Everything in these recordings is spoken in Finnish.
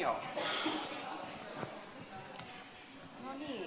Joo. No niin.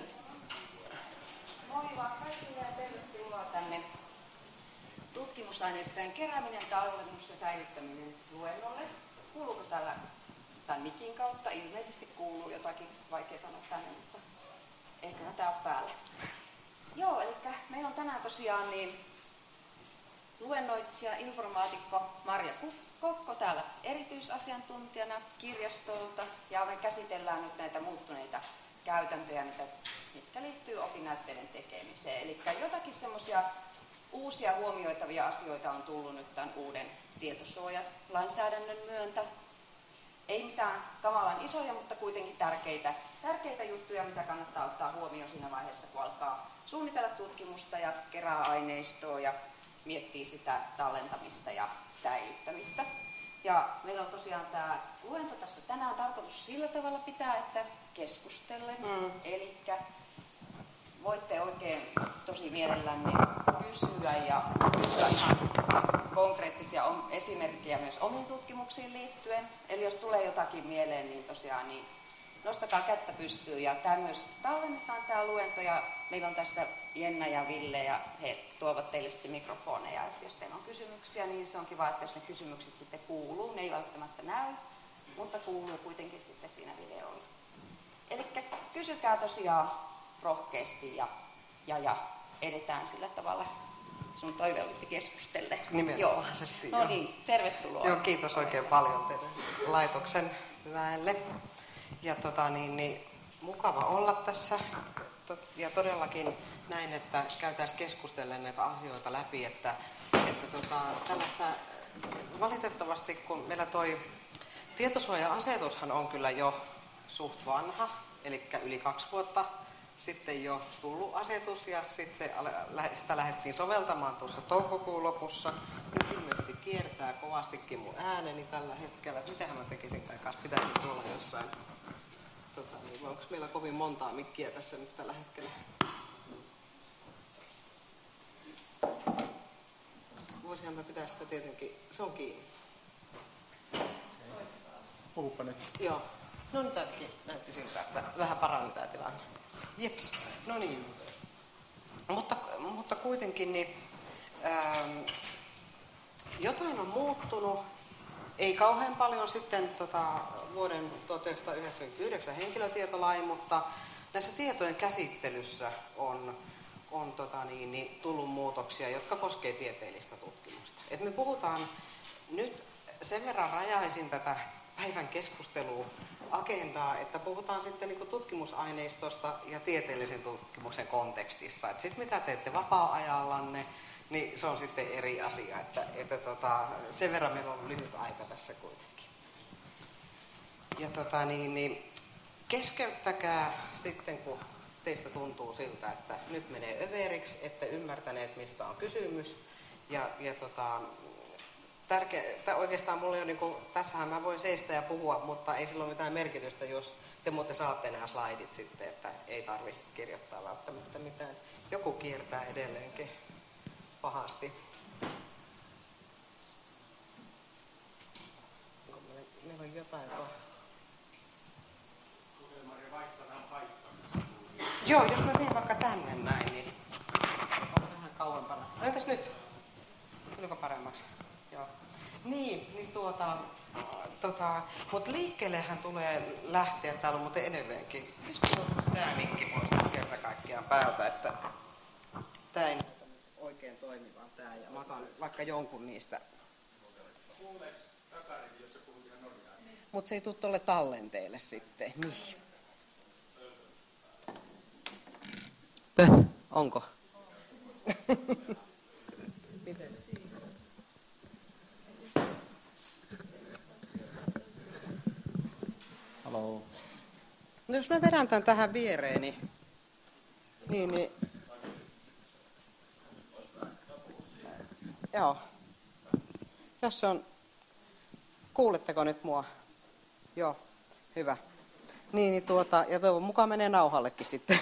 Moi vaan kaikille ja tervetuloa tänne tutkimusaineistojen kerääminen, tallennus ja säilyttäminen luennolle. Kuuluuko täällä tämän mikin kautta? Ilmeisesti kuuluu jotakin, vaikea sanoa tänne, mutta eiköhän tää ole päällä. Joo, eli meillä on tänään tosiaan niin luennoitsija, informaatikko Marja Kokko täällä erityisasiantuntijana kirjastolta, ja me käsitellään nyt näitä muuttuneita käytäntöjä, mitkä liittyy opinnäytteiden tekemiseen. Eli jotakin semmoisia uusia huomioitavia asioita on tullut nyt tämän uuden tietosuojalainsäädännön myöntä. Ei mitään kamalan isoja, mutta kuitenkin tärkeitä juttuja, mitä kannattaa ottaa huomioon siinä vaiheessa, kun alkaa suunnitella tutkimusta ja kerää aineistoa ja miettii sitä tallentamista ja säilyttämistä. Ja meillä on tosiaan tämä luento tässä tänään tarkoitus sillä tavalla pitää, että keskustellen. Eli voitte oikein tosi mielellänne kysyä ihan konkreettisia esimerkkejä myös omiin tutkimuksiin liittyen. Eli jos tulee jotakin mieleen, niin tosiaan niin nostakaa kättä pystyyn. Ja tämä myös tallennetaan tämä luento, ja meillä on tässä Jenna ja Ville, ja he tuovat teille sitten mikrofoneja. Että jos teillä on kysymyksiä, niin se on kiva, että jos ne kysymykset sitten kuuluu. Ne ei välttämättä näy, mutta kuuluu kuitenkin sitten siinä videolla. Eli kysykää tosiaan rohkeasti ja edetään sillä tavalla. Sun toive olitte keskustelle. Nimenomaisesti. No niin, tervetuloa. Joo, kiitos oikein paljon teidän laitoksen väelle. Ja mukava olla tässä. Ja todellakin näin, että käytäisiin keskustellen näitä asioita läpi, että tällaista valitettavasti, kun meillä toi tietosuoja-asetushan on kyllä jo suht vanha, eli yli 2 vuotta sitten jo tullut asetus, ja sitten sitä lähdettiin soveltamaan tuossa toukokuun lopussa. Nyt ilmeisesti kiertää kovastikin mun ääneni tällä hetkellä. Mitähän mä tekisin tämän kanssa? Pitäisi tuolla jossain. Onko meillä kovin montaa mikkiä tässä nyt tällä hetkellä? Voisihan mä pitää sitä tietenkin. Se on kiinni. Puhupa nyt. Joo. No nyt näytti siltä, että vähän parani tämä tilanne. Jeps. No niin. Mutta kuitenkin niin, jotain on muuttunut. Ei kauhean paljon sitten vuoden 1999 henkilötietolain, mutta näissä tietojen käsittelyssä on tullut muutoksia, jotka koskee tieteellistä tutkimusta. Et me puhutaan nyt, sen verran rajaisin tätä päivän keskusteluagendaa, että puhutaan sitten niin kuin tutkimusaineistosta ja tieteellisen tutkimuksen kontekstissa. Sitten mitä teette vapaa-ajallanne, niin se on sitten eri asia, että sen verran meillä on lyhyt aika tässä kuitenkin. Ja keskeyttäkää sitten, kun teistä tuntuu siltä, että nyt menee överiksi, että ymmärtäneet, mistä on kysymys. Oikeastaan mulla on tässähän mä voin seistä ja puhua, mutta ei sillä ole mitään merkitystä, jos te muuten saatte nämä slaidit sitten, että ei tarvitse kirjoittaa välttämättä mitään. Joku kiertää edelleenkin pahasti. Meillä on jotain kohtaa. Joo, jos mä menen vaikka tänne näin, niin on vähän kauempana. No entäs nyt? Tuliko paremmaksi? Joo. Niin mutta liikkeellehän tulee lähteä, täällä on muuten edelleenkin. Pitäisikö tää mikki pois kerta kaikkiaan päältä, että tää ei oikein toimi vaan tää, ja mä otan vaikka jonkun niistä. Kuuleeko takarivi, jos sä puhut ihan norjaa? Mut se ei tuu tolle tallenteelle sitten. Niin. Onko? Miten? Haloo. No jos mä vedän tän tähän viereeni, niin joo. Jos se on, kuuletteko nyt mua? Joo, hyvä. Ja toivon mukaan menee nauhallekin sitten.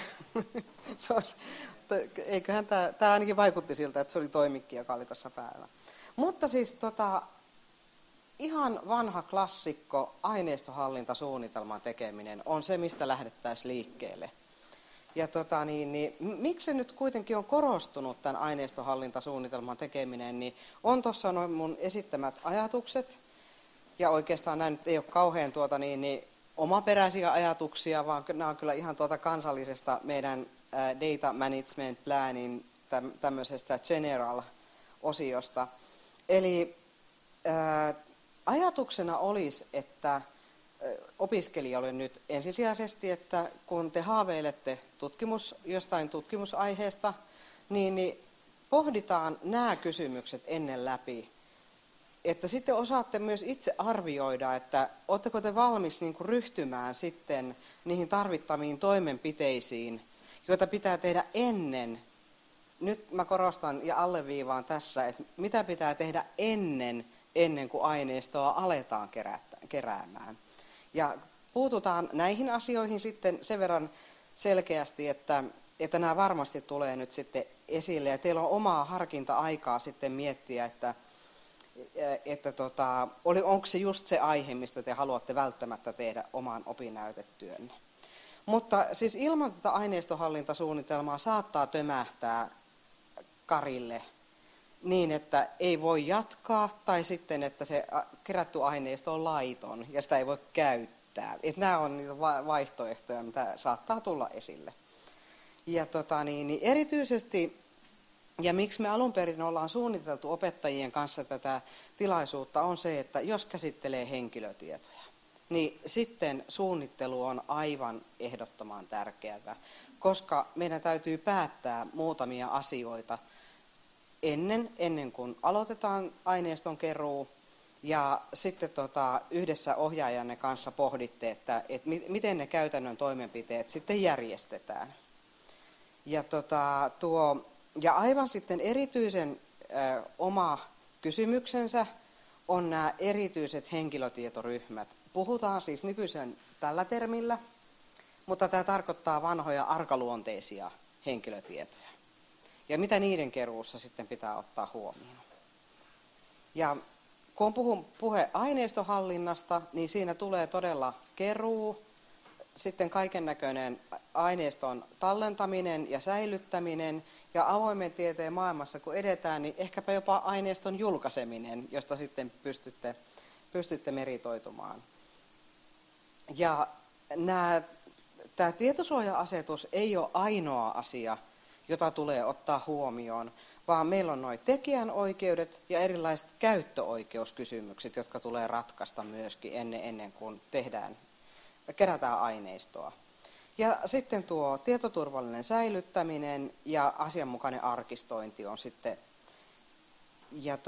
Eiköhän tämä ainakin vaikutti siltä, että se oli toimikki, joka oli tuossa päällä. Mutta siis ihan vanha klassikko, aineistohallintasuunnitelman tekeminen, on se, mistä lähdettäisiin liikkeelle. Ja miksi se nyt kuitenkin on korostunut tämän aineistohallintasuunnitelman tekeminen, niin on tuossa noin mun esittämät ajatukset, ja oikeastaan nämä nyt ei ole kauhean omaperäisiä ajatuksia, vaan nämä on kyllä ihan kansallisesta meidän Data Management Planin tämmöisestä General-osiosta. Eli ajatuksena olisi, että opiskelijoille nyt ensisijaisesti, että kun te haaveilette jostain tutkimusaiheesta, niin pohditaan nämä kysymykset ennen läpi. Että sitten osaatte myös itse arvioida, että oletteko te valmis ryhtymään sitten niihin tarvittaviin toimenpiteisiin, joita pitää tehdä ennen. Nyt mä korostan ja alleviivaan tässä, että mitä pitää tehdä ennen kuin aineistoa aletaan keräämään. Ja puututaan näihin asioihin sitten sen verran selkeästi, että nämä varmasti tulee nyt sitten esille. Ja teillä on omaa harkinta-aikaa sitten miettiä, että onko se just se aihe, mistä te haluatte välttämättä tehdä oman opinnäytetyönne. Mutta siis ilman tätä aineistohallintasuunnitelmaa saattaa tömähtää karille niin, että ei voi jatkaa, tai sitten, että se kerätty aineisto on laiton ja sitä ei voi käyttää. Että nämä on niitä vaihtoehtoja, mitä saattaa tulla esille. Ja erityisesti, ja miksi me alun perin ollaan suunniteltu opettajien kanssa tätä tilaisuutta, on se, että jos käsittelee henkilötietoja, niin sitten suunnittelu on aivan ehdottoman tärkeää, koska meidän täytyy päättää muutamia asioita ennen kuin aloitetaan aineiston keruu, ja sitten yhdessä ohjaajanne kanssa pohditte, että miten ne käytännön toimenpiteet sitten järjestetään. Ja aivan sitten erityisen oma kysymyksensä on nämä erityiset henkilötietoryhmät. Puhutaan siis nykyisen tällä termillä, mutta tämä tarkoittaa vanhoja arkaluonteisia henkilötietoja. Ja mitä niiden keruussa sitten pitää ottaa huomioon. Ja kun puhe aineistohallinnasta, niin siinä tulee todella keruu, sitten kaikennäköinen aineiston tallentaminen ja säilyttäminen, ja avoimen tieteen maailmassa kun edetään, niin ehkäpä jopa aineiston julkaiseminen, josta sitten pystytte meritoitumaan. Ja tämä tietosuoja-asetus ei ole ainoa asia, jota tulee ottaa huomioon, vaan meillä on nuo tekijänoikeudet ja erilaiset käyttöoikeuskysymykset, jotka tulee ratkaista myöskin ennen kuin kerätään aineistoa. Ja sitten tuo tietoturvallinen säilyttäminen ja asianmukainen arkistointi on sitten. Ja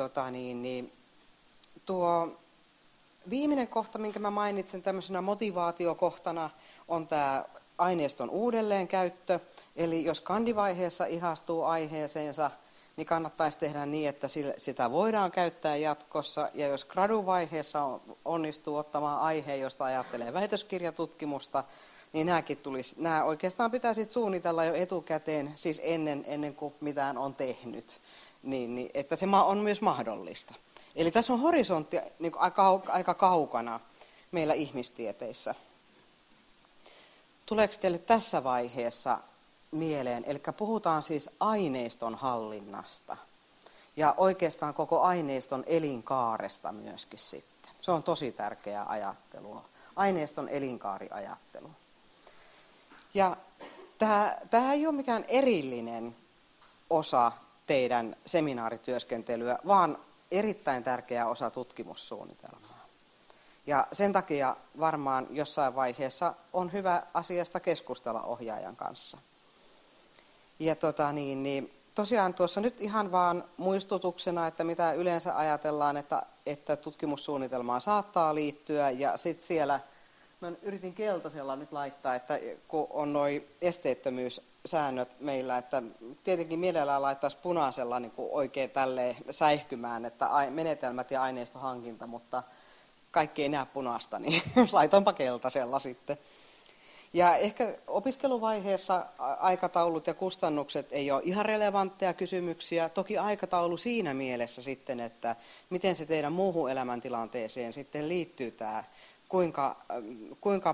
tuo viimeinen kohta, minkä mä mainitsen tämmöisenä motivaatiokohtana, on tämä aineiston uudelleenkäyttö. Eli jos kandivaiheessa ihastuu aiheeseensa, niin kannattaisi tehdä niin, että sitä voidaan käyttää jatkossa. Ja jos graduvaiheessa onnistuu ottamaan aiheen, josta ajattelee väitöskirjatutkimusta, niin nämä oikeastaan pitäisi suunnitella jo etukäteen, siis ennen kuin mitään on tehnyt, niin että se on myös mahdollista. Eli tässä on horisontti niin aika kaukana meillä ihmistieteissä. Tuleeko teille tässä vaiheessa mieleen, eli puhutaan siis aineiston hallinnasta ja oikeastaan koko aineiston elinkaaresta myöskin sitten. Se on tosi tärkeää ajattelua, aineiston elinkaariajattelu. Ja tämä ei ole mikään erillinen osa teidän seminaarityöskentelyä, vaan erittäin tärkeä osa tutkimussuunnitelmaa. Ja sen takia varmaan jossain vaiheessa on hyvä asiasta keskustella ohjaajan kanssa. Ja tosiaan tuossa nyt ihan vaan muistutuksena, että mitä yleensä ajatellaan, että tutkimussuunnitelmaan saattaa liittyä, ja sitten siellä, mä yritin keltaisella nyt laittaa, että kun on noi esteettömyyssäännöt meillä, että tietenkin mielellään laittaisi punaisella niin kuin oikein tälleen säihkymään, että menetelmät ja aineistohankinta, mutta kaikki ei näe punaista, niin laitoinpa keltaisella sitten. Ja ehkä opiskeluvaiheessa aikataulut ja kustannukset ei ole ihan relevantteja kysymyksiä. Toki aikataulu siinä mielessä sitten, että miten se teidän muuhun elämäntilanteeseen sitten liittyy tämä, kuinka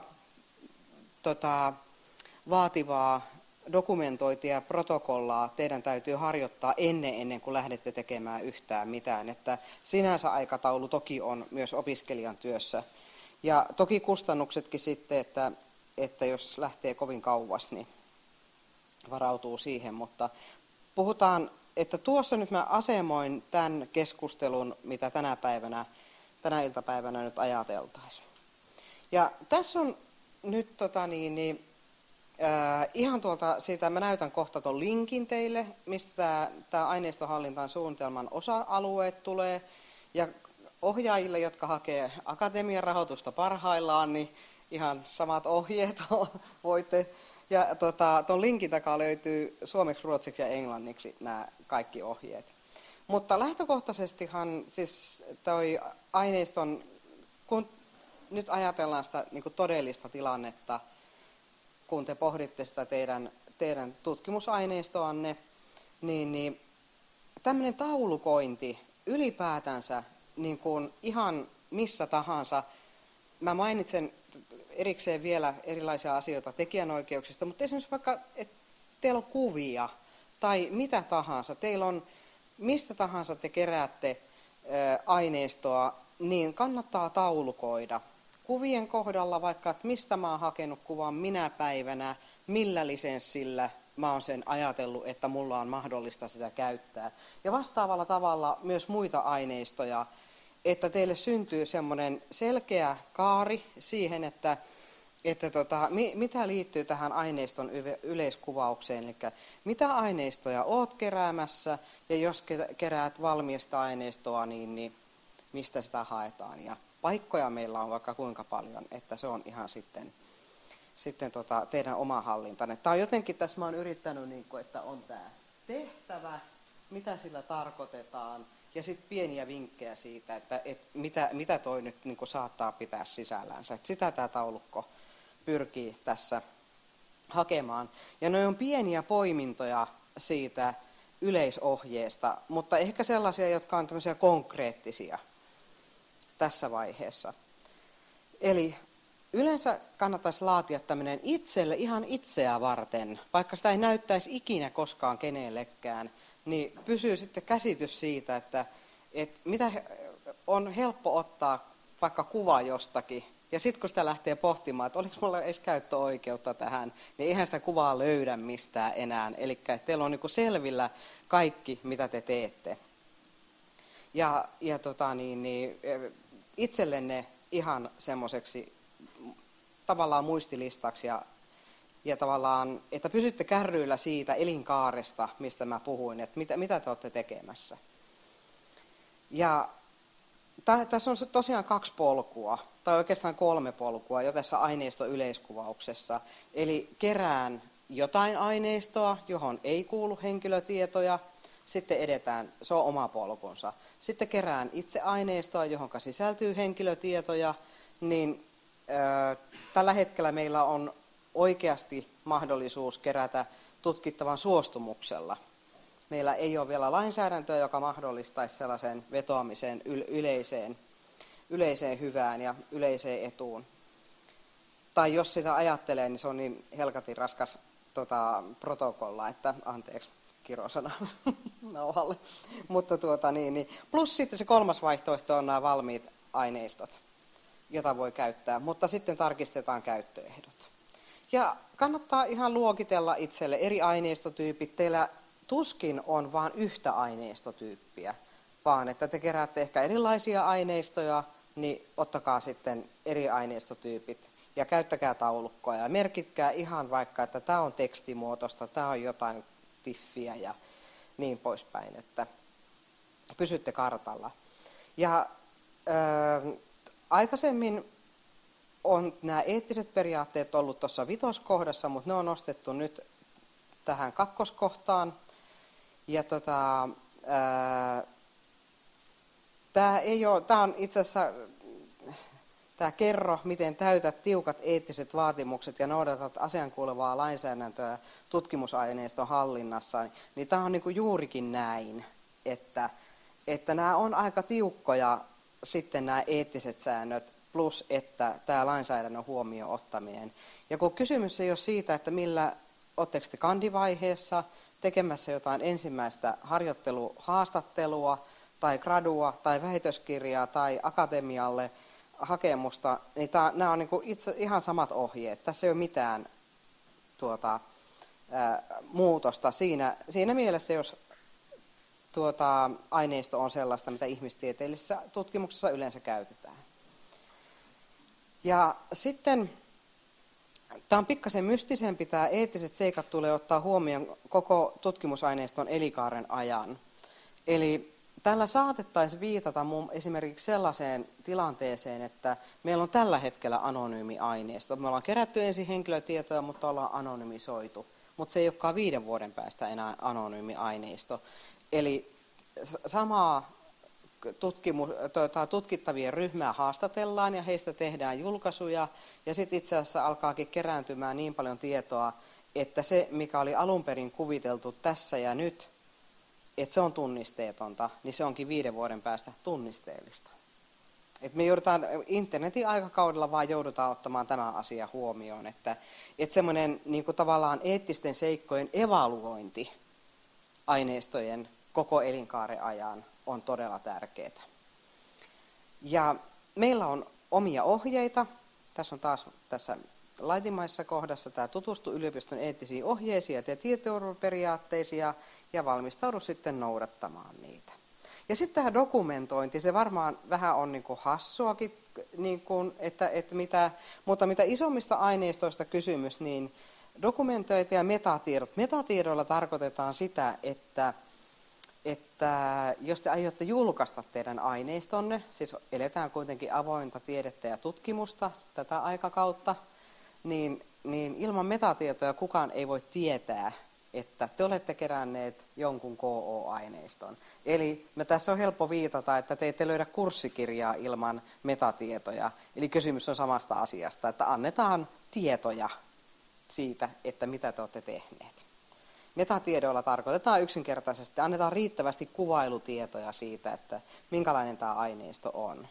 vaativaa dokumentointia ja protokollaa teidän täytyy harjoittaa ennen kuin lähdette tekemään yhtään mitään. Että sinänsä aikataulu toki on myös opiskelijan työssä. Ja toki kustannuksetkin sitten, että jos lähtee kovin kauas, niin varautuu siihen. Mutta puhutaan, että tuossa nyt mä asemoin tämän keskustelun, mitä tänä iltapäivänä nyt ajateltaisiin. Ja tässä on nyt ihan tuolta siitä, mä näytän kohta tuon linkin teille, mistä tämä aineistonhallintaan suunnitelman osa-alueet tulee. Ja ohjaajille, jotka hakee akatemian rahoitusta parhaillaan, niin ihan samat ohjeet voitte. Ja tuon linkin takaa löytyy suomeksi, ruotsiksi ja englanniksi nämä kaikki ohjeet. Mutta lähtökohtaisestihan siis toi aineiston, kun nyt ajatellaan sitä niin kuin todellista tilannetta, kun te pohditte sitä teidän tutkimusaineistoanne, niin tämmöinen taulukointi ylipäätänsä niin kuin ihan missä tahansa. Mä mainitsen erikseen vielä erilaisia asioita tekijänoikeuksista, mutta esimerkiksi vaikka, että teillä on kuvia tai mitä tahansa, teillä on mistä tahansa te keräätte aineistoa, niin kannattaa taulukoida. Kuvien kohdalla vaikka, että mistä mä oon hakenut kuvan, minä päivänä, millä lisenssillä mä oon sen ajatellut, että mulla on mahdollista sitä käyttää. Ja vastaavalla tavalla myös muita aineistoja, että teille syntyy semmoinen selkeä kaari siihen, että mitä liittyy tähän aineiston yleiskuvaukseen, eli mitä aineistoja oot keräämässä, ja jos keräät valmista aineistoa, niin mistä sitä haetaan. Ja paikkoja meillä on vaikka kuinka paljon, että se on ihan sitten teidän oma hallintanne. Tämä on jotenkin, tässä mä oon yrittänyt, että on tämä tehtävä, mitä sillä tarkoitetaan, ja sitten pieniä vinkkejä siitä, että mitä toi nyt saattaa pitää sisällänsä. Että sitä tämä taulukko pyrkii tässä hakemaan. Ja ne on pieniä poimintoja siitä yleisohjeesta, mutta ehkä sellaisia, jotka on tämmöisiä konkreettisia tässä vaiheessa. Eli yleensä kannattaisi laatia tämmöinen itselle ihan itseä varten, vaikka sitä ei näyttäisi ikinä koskaan kenellekään, niin pysyy sitten käsitys siitä, että mitä on helppo ottaa vaikka kuva jostakin, ja sitten kun sitä lähtee pohtimaan, että oliko mulla edes käyttöoikeutta tähän, niin eihän sitä kuvaa löydä mistään enää. Eli teillä on niin kuin selvillä kaikki, mitä te teette. Ja itsellenne ihan semmoiseksi tavallaan muistilistaksi ja tavallaan, että pysytte kärryillä siitä elinkaaresta, mistä mä puhuin, että mitä te olette tekemässä. Ja tässä on tosiaan 2 polkua, tai oikeastaan 3 polkua jo tässä aineiston yleiskuvauksessa. Eli kerään jotain aineistoa, johon ei kuulu henkilötietoja, sitten edetään, se on oma polkunsa. Sitten kerään itse aineistoa, johon sisältyy henkilötietoja, niin tällä hetkellä meillä on oikeasti mahdollisuus kerätä tutkittavan suostumuksella. Meillä ei ole vielä lainsäädäntöä, joka mahdollistaisi sellaisen vetoamisen yleiseen hyvään ja yleiseen etuun. Tai jos sitä ajattelee, niin se on niin helkatin raskas protokolla, että anteeksi kirosana nauhalle. Mutta plus sitten se 3. vaihtoehto on nämä valmiit aineistot, jota voi käyttää, mutta sitten tarkistetaan käyttöehdot. Ja kannattaa ihan luokitella itselle eri aineistotyypit. Teillä tuskin on vain yhtä aineistotyyppiä, vaan että te keräätte ehkä erilaisia aineistoja, niin ottakaa sitten eri aineistotyypit ja käyttäkää taulukkoa ja merkitkää ihan vaikka, että tämä on tekstimuotoista, tämä on jotain tiffiä ja niin poispäin, että pysytte kartalla. Ja aikaisemmin on nämä eettiset periaatteet ollut tuossa 5. kohdassa, mutta ne on nostettu nyt tähän 2. kohtaan. Ja tämä on itse asiassa Tämä kerro, miten täytät tiukat eettiset vaatimukset ja noudatat asiankuuluvaa lainsäädäntöä tutkimusaineiston hallinnassa, niin tämä on niin kuin juurikin näin, että nämä on aika tiukkoja sitten nämä eettiset säännöt, plus että tämä lainsäädännön huomioon ottaminen. Ja kun kysymys ei ole siitä, että oletteko te kandivaiheessa tekemässä jotain ensimmäistä harjoitteluhaastattelua tai gradua tai väitöskirjaa tai akatemialle hakemusta, niin nämä on niin kuin ihan samat ohjeet. Tässä ei ole mitään muutosta siinä mielessä, jos aineisto on sellaista, mitä ihmistieteellisessä tutkimuksessa yleensä käytetään. Ja sitten tämä on pikkasen mystisempi, tämä eettiset seikat tulee ottaa huomioon koko tutkimusaineiston elinkaaren ajan. Eli tällä saatettaisiin viitata esimerkiksi sellaiseen tilanteeseen, että meillä on tällä hetkellä anonyymi aineisto. Me ollaan kerätty ensin henkilötietoja, mutta ollaan anonymisoitu. Mutta se ei olekaan 5 vuoden päästä enää anonyymi aineisto. Eli samaa tutkittavien ryhmää haastatellaan ja heistä tehdään julkaisuja. Ja sitten itse asiassa alkaakin kerääntymään niin paljon tietoa, että se, mikä oli alun perin kuviteltu tässä ja nyt, että se on tunnisteetonta, niin se onkin 5 vuoden päästä tunnisteellista. Et me joudutaan internetin aikakaudella vaan joudutaan ottamaan tämä asia huomioon, että semmoinen niin kuin tavallaan eettisten seikkojen evaluointi aineistojen koko elinkaaren ajan on todella tärkeää. Ja meillä on omia ohjeita. Tässä on taas tässä laitimaisessa kohdassa tämä tutustu yliopiston eettisiin ohjeisiin ja tietoturvaperiaatteisiin ja valmistaudu sitten noudattamaan niitä. Ja sitten tämä dokumentointi, se varmaan vähän on niin kuin hassuakin, niin kuin, mutta mitä isommista aineistoista kysymys, niin dokumentointi ja metatiedot. Metatiedoilla tarkoitetaan sitä, että jos te aiotte julkaista teidän aineistonne, siis eletään kuitenkin avointa tiedettä ja tutkimusta tätä aikakautta, niin ilman metatietoja kukaan ei voi tietää, että te olette keränneet jonkun KO-aineiston. Eli tässä on helppo viitata, että te ette löydä kurssikirjaa ilman metatietoja. Eli kysymys on samasta asiasta, että annetaan tietoja siitä, että mitä te olette tehneet. Metatiedoilla tarkoitetaan yksinkertaisesti, annetaan riittävästi kuvailutietoja siitä, että minkälainen tämä aineisto on.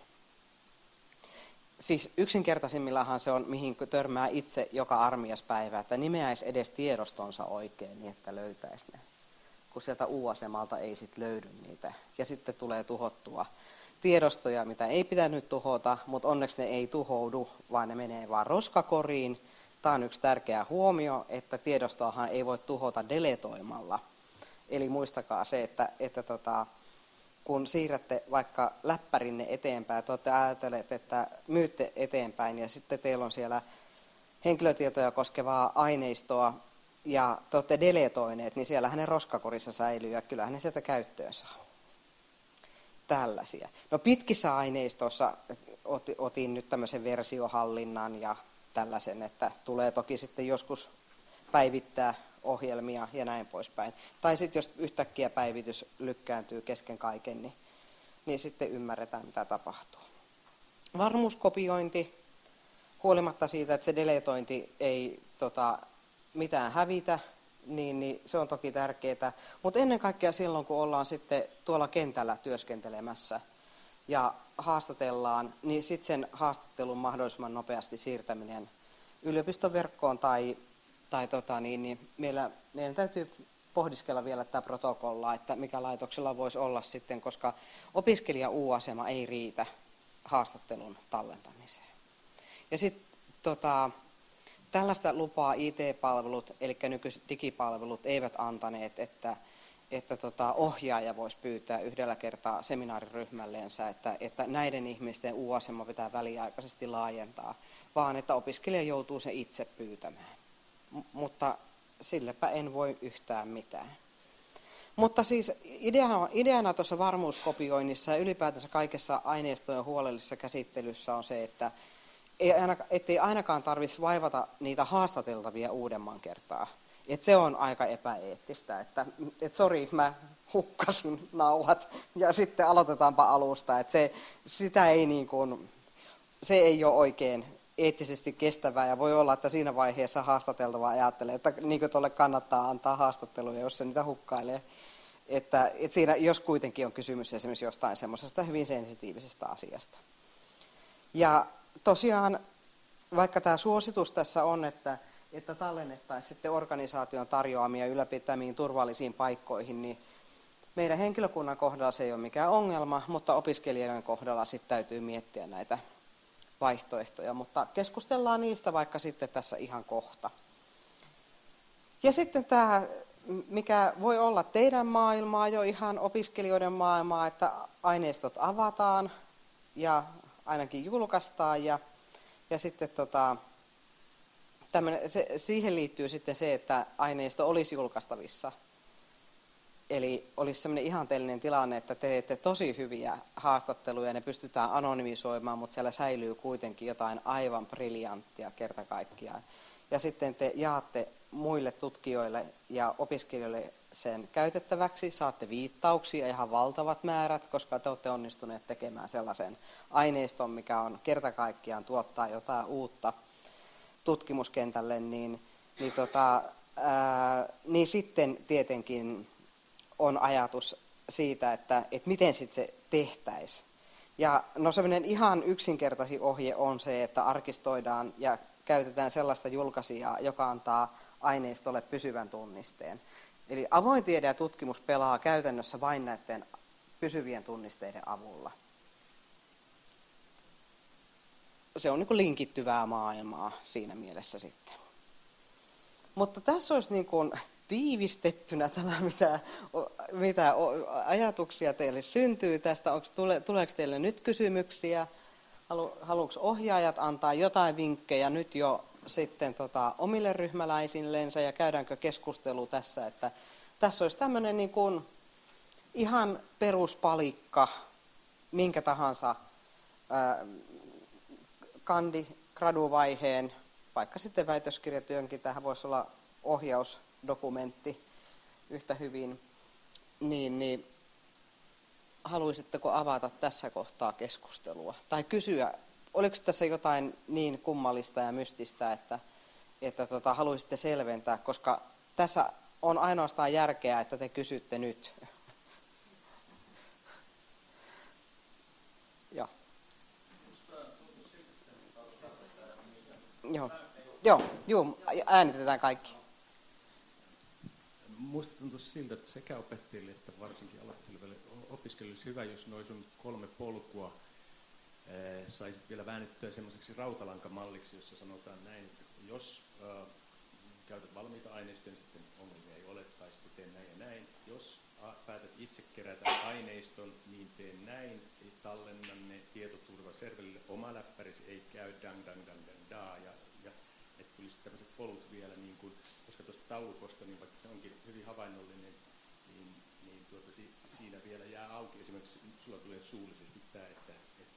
Siis yksinkertaisimmillahan se on, mihin törmää itse joka armiaspäivä, että nimeäisi edes tiedostonsa oikein niin, että löytäisi ne. Kun sieltä U-asemalta ei sitten löydy niitä. Ja sitten tulee tuhottua tiedostoja, mitä ei pitänyt tuhota, mutta onneksi ne ei tuhoudu, vaan ne menee vaan roskakoriin. Tämä on yksi tärkeä huomio, että tiedostoahan ei voi tuhota deletoimalla. Eli muistakaa se, että kun siirrätte vaikka läppärinne eteenpäin, te olette ajatelleet, että myytte eteenpäin ja sitten teillä on siellä henkilötietoja koskevaa aineistoa ja te olette deletoineet, niin siellähän ne roskakorissa säilyy ja kyllähän ne sieltä käyttöön saa. Tällaisia. No pitkissä aineistoissa otin nyt tämmöisen versiohallinnan ja tällaisen, että tulee toki sitten joskus päivittää ohjelmia ja näin poispäin. Tai sitten jos yhtäkkiä päivitys lykkääntyy kesken kaiken, niin sitten ymmärretään, mitä tapahtuu. Varmuuskopiointi, huolimatta siitä, että se deletointi ei mitään hävitä, niin se on toki tärkeää. Mutta ennen kaikkea silloin, kun ollaan sitten tuolla kentällä työskentelemässä ja haastatellaan, niin sitten sen haastattelun mahdollisimman nopeasti siirtäminen yliopiston verkkoon tai meidän täytyy pohdiskella vielä tämä protokolla, että mikä laitoksella voisi olla sitten, koska opiskelija U-asema ei riitä haastattelun tallentamiseen. Ja sitten tällaista lupaa IT-palvelut, eli nykyiset digipalvelut eivät antaneet, että ohjaaja voisi pyytää yhdellä kertaa seminaariryhmälleensä, että näiden ihmisten U-asema pitää väliaikaisesti laajentaa, vaan että opiskelija joutuu sen itse pyytämään. Mutta sillepä en voi yhtään mitään. Mutta siis ideana tuossa varmuuskopioinnissa ja ylipäätänsä kaikessa aineistojen huolellisessa käsittelyssä on se, että ei ainakaan tarvitsisi vaivata niitä haastateltavia uudemman kertaa. Että se on aika epäeettistä, että sori, mä hukkasin nauhat ja sitten aloitetaanpa alusta. Että sitä ei niin kuin se ei ole oikein eettisesti kestävää ja voi olla, että siinä vaiheessa haastateltava ajattelee, että niin tuolle kannattaa antaa haastatteluja, jos se niitä hukkailee. Että siinä, jos kuitenkin on kysymys esimerkiksi jostain semmoisesta hyvin sensitiivisestä asiasta. Ja tosiaan, vaikka tämä suositus tässä on, että tallennettaisiin sitten organisaation tarjoamia ylläpitämiin turvallisiin paikkoihin, niin meidän henkilökunnan kohdalla se ei ole mikään ongelma, mutta opiskelijoiden kohdalla sitten täytyy miettiä näitä vaihtoehtoja, mutta keskustellaan niistä vaikka sitten tässä ihan kohta. Ja sitten tämä, mikä voi olla teidän maailmaa, jo ihan opiskelijoiden maailmaa, että aineistot avataan ja ainakin julkaistaan ja sitten siihen liittyy sitten se, että aineisto olisi julkaistavissa. Eli olisi sellainen ihanteellinen tilanne, että te teette tosi hyviä haastatteluja, ne pystytään anonymisoimaan, mutta siellä säilyy kuitenkin jotain aivan briljanttia kerta kaikkiaan. Ja sitten te jaatte muille tutkijoille ja opiskelijoille sen käytettäväksi, saatte viittauksia ihan valtavat määrät, koska te olette onnistuneet tekemään sellaisen aineiston, mikä on kerta kaikkiaan tuottaa jotain uutta tutkimuskentälle, niin sitten tietenkin on ajatus siitä, että miten sitten se tehtäisiin. Ja no semmoinen ihan yksinkertaisin ohje on se, että arkistoidaan ja käytetään sellaista julkaisijaa, joka antaa aineistolle pysyvän tunnisteen. Eli avoin tiede ja tutkimus pelaa käytännössä vain näiden pysyvien tunnisteiden avulla. Se on niin kuin linkittyvää maailmaa siinä mielessä sitten. Mutta tässä olisi niin kuin tiivistettynä tämä, mitä ajatuksia teille syntyy tästä. Tuleeko teille nyt kysymyksiä? Haluatko ohjaajat antaa jotain vinkkejä nyt jo sitten omille ryhmäläisillensä ja käydäänkö keskustelu tässä, että tässä olisi tämmöinen niin kuin ihan peruspalikka minkä tahansa graduvaiheen, vaikka sitten väitöskirjatyönkin, tähän voisi olla ohjausdokumentti yhtä hyvin, niin haluaisitteko avata tässä kohtaa keskustelua? Tai kysyä, oliko tässä jotain niin kummallista ja mystistä, että haluaisitte selventää, koska tässä on ainoastaan järkeä, että te kysytte nyt. Joo, äänitetään kaikki. Musta tuntuisi siltä, että sekä opettajille että varsinkin aloitteleville opiskelijoille olisi hyvä, jos noin sun 3 polkua saisit vielä väännettyä semmoiseksi rautalankamalliksi, jossa sanotaan näin, että jos käytät valmiita aineistoja, niin sitten ongelmia ei ole, tai sitten teen näin ja näin. Jos päätät itse kerätä aineiston, niin teen näin, tallenna ne tietoturvaserverille, oma läppärisi ei käy ja että tulisi tämmöiset polut vielä, niin kuin, koska tuosta taulukosta, niin vaikka se onkin hyvin havainnollinen, niin siinä vielä jää auki. Esimerkiksi sulla tulee suullisesti tämä, että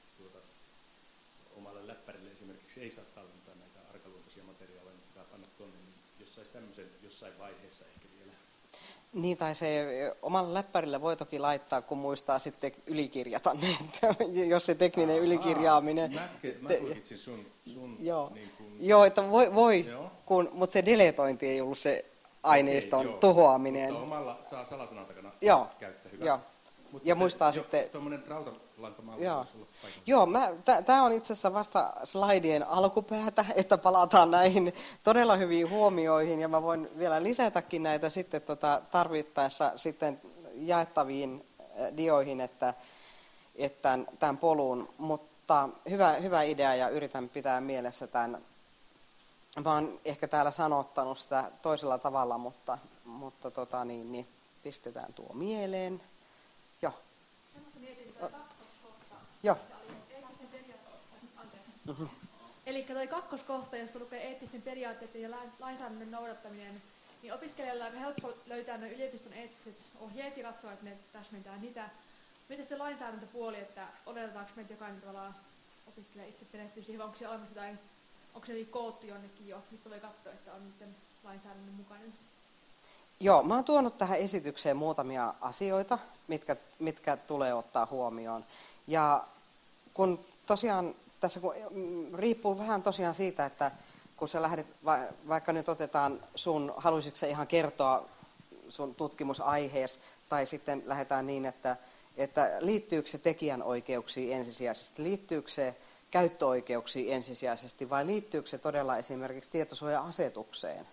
omalle läppärille esimerkiksi ei saa tallentaa näitä arkaluontoisia materiaaleja, mitä pitää panna tuonne, niin jos saisi tämmöisen jossain vaiheessa ehkä vielä. Niin, tai se omalle läppärille voi toki laittaa, kun muistaa sitten ylikirjata ne, jos se tekninen ylikirjaaminen. Mä tulkitsin sun joo. Niin kuin, joo, että voi mutta se deletointi ei ollut se aineiston tuhoaminen. Mutta omalla saa salasanan takana käyttää hyvä. Joo. Ja muistaa sitten. Tuommoinen rautalankamalli voisi olla paikalla. Joo, tämä on itse asiassa vasta slaidien alkupäätä, että palataan näihin todella hyviin huomioihin, ja mä voin vielä lisätäkin näitä sitten tarvittaessa sitten jaettaviin dioihin, että tämän polun, mutta hyvä idea ja yritän pitää mielessä tämän. Mä oon ehkä täällä sanottanut sitä toisella tavalla, mutta niin pistetään tuo mieleen. Joo. Joo. Eli tuo kakkoskohta, jossa lukee eettisten periaatteiden ja lainsäädännön noudattaminen, niin opiskelijoilla on helppo löytää ne yliopiston eettiset ohjeet ja katsoa, että ne täsmentää niitä. Miten se lainsäädäntöpuoli, että odotetaanko meitä jokainen tavallaan opiskelija itse perehtyy siihen, vai onko se olemassa jotain, onko se koottu jonnekin jo, mistä voi katsoa, että on niiden lainsäädännön mukainen? Joo, mä oon tuonut tähän esitykseen muutamia asioita, mitkä tulee ottaa huomioon. Ja kun tosiaan tässä riippuu vähän tosiaan siitä, että kun sä lähdet, vaikka nyt otetaan haluaisitko sä ihan kertoa sun tutkimusaiheesi, tai sitten lähdetään niin, että liittyykö se tekijänoikeuksiin ensisijaisesti, liittyykö se käyttöoikeuksiin ensisijaisesti, vai liittyykö se todella esimerkiksi tietosuoja-asetukseen?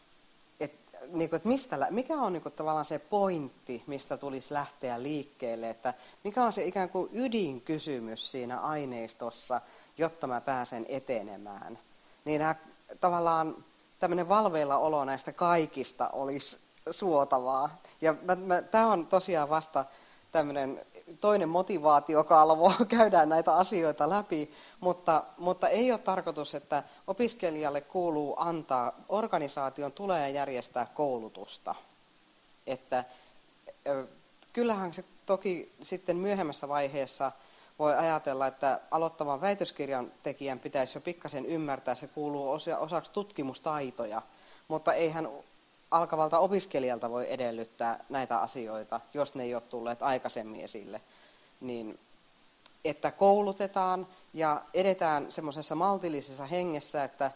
Mikä on tavallaan se pointti, mistä tulisi lähteä liikkeelle, että mikä on se ikään kuin ydinkysymys siinä aineistossa, jotta mä pääsen etenemään. Niin tavallaan tämmöinen valveilla olo näistä kaikista olisi suotavaa. Ja tämä on tosiaan vasta tämmöinen toinen motivaatiokalvo, käydään näitä asioita läpi, mutta ei ole tarkoitus, että opiskelijalle kuuluu antaa, organisaation tulee järjestää koulutusta. Että kyllähän se toki sitten myöhemmässä vaiheessa voi ajatella, että aloittavan väitöskirjan tekijän pitäisi jo pikkasen ymmärtää, se kuuluu osaksi tutkimustaitoja, mutta eihän alkavalta opiskelijalta voi edellyttää näitä asioita, jos ne ei ole tulleet aikaisemmin esille, niin että koulutetaan ja edetään semmoisessa maltillisessa hengessä, että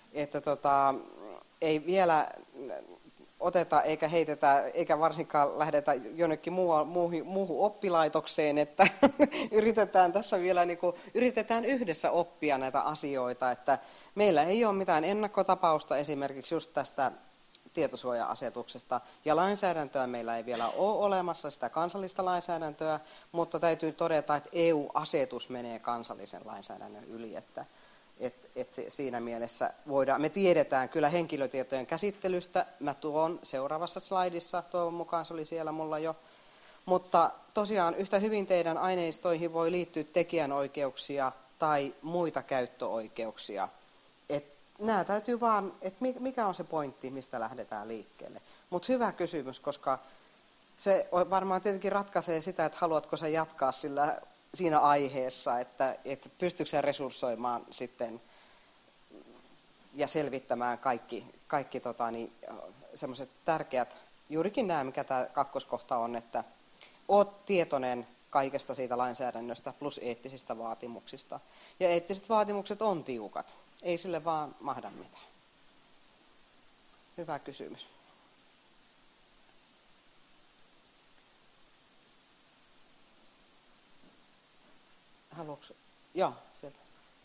ei vielä oteta eikä heitetä, eikä varsinkaan lähdetä jonnekin muuhun oppilaitokseen, että yritetään tässä vielä yritetään yhdessä oppia näitä asioita, että meillä ei ole mitään ennakkotapausta esimerkiksi just tästä tietosuoja-asetuksesta, ja lainsäädäntöä meillä ei vielä ole olemassa, sitä kansallista lainsäädäntöä, mutta täytyy todeta, että EU-asetus menee kansallisen lainsäädännön yli, että siinä mielessä me tiedetään kyllä henkilötietojen käsittelystä, mä tuon seuraavassa slaidissa, toivon mukaan se oli siellä mulla jo, mutta tosiaan yhtä hyvin teidän aineistoihin voi liittyä tekijänoikeuksia tai muita käyttöoikeuksia. Nämä täytyy vaan, että mikä on se pointti, mistä lähdetään liikkeelle. Mutta hyvä kysymys, koska se varmaan tietenkin ratkaisee sitä, että haluatko sä jatkaa siinä aiheessa, että pystytkö sä resurssoimaan sitten ja selvittämään kaikki semmoiset tärkeät, juurikin nämä, mikä tämä kakkoskohta on, että oot tietoinen kaikesta siitä lainsäädännöstä plus eettisistä vaatimuksista. Ja eettiset vaatimukset on tiukat. Ei sille vaan mahda mitään. Hyvä kysymys. Haluatko? Joo, sieltä.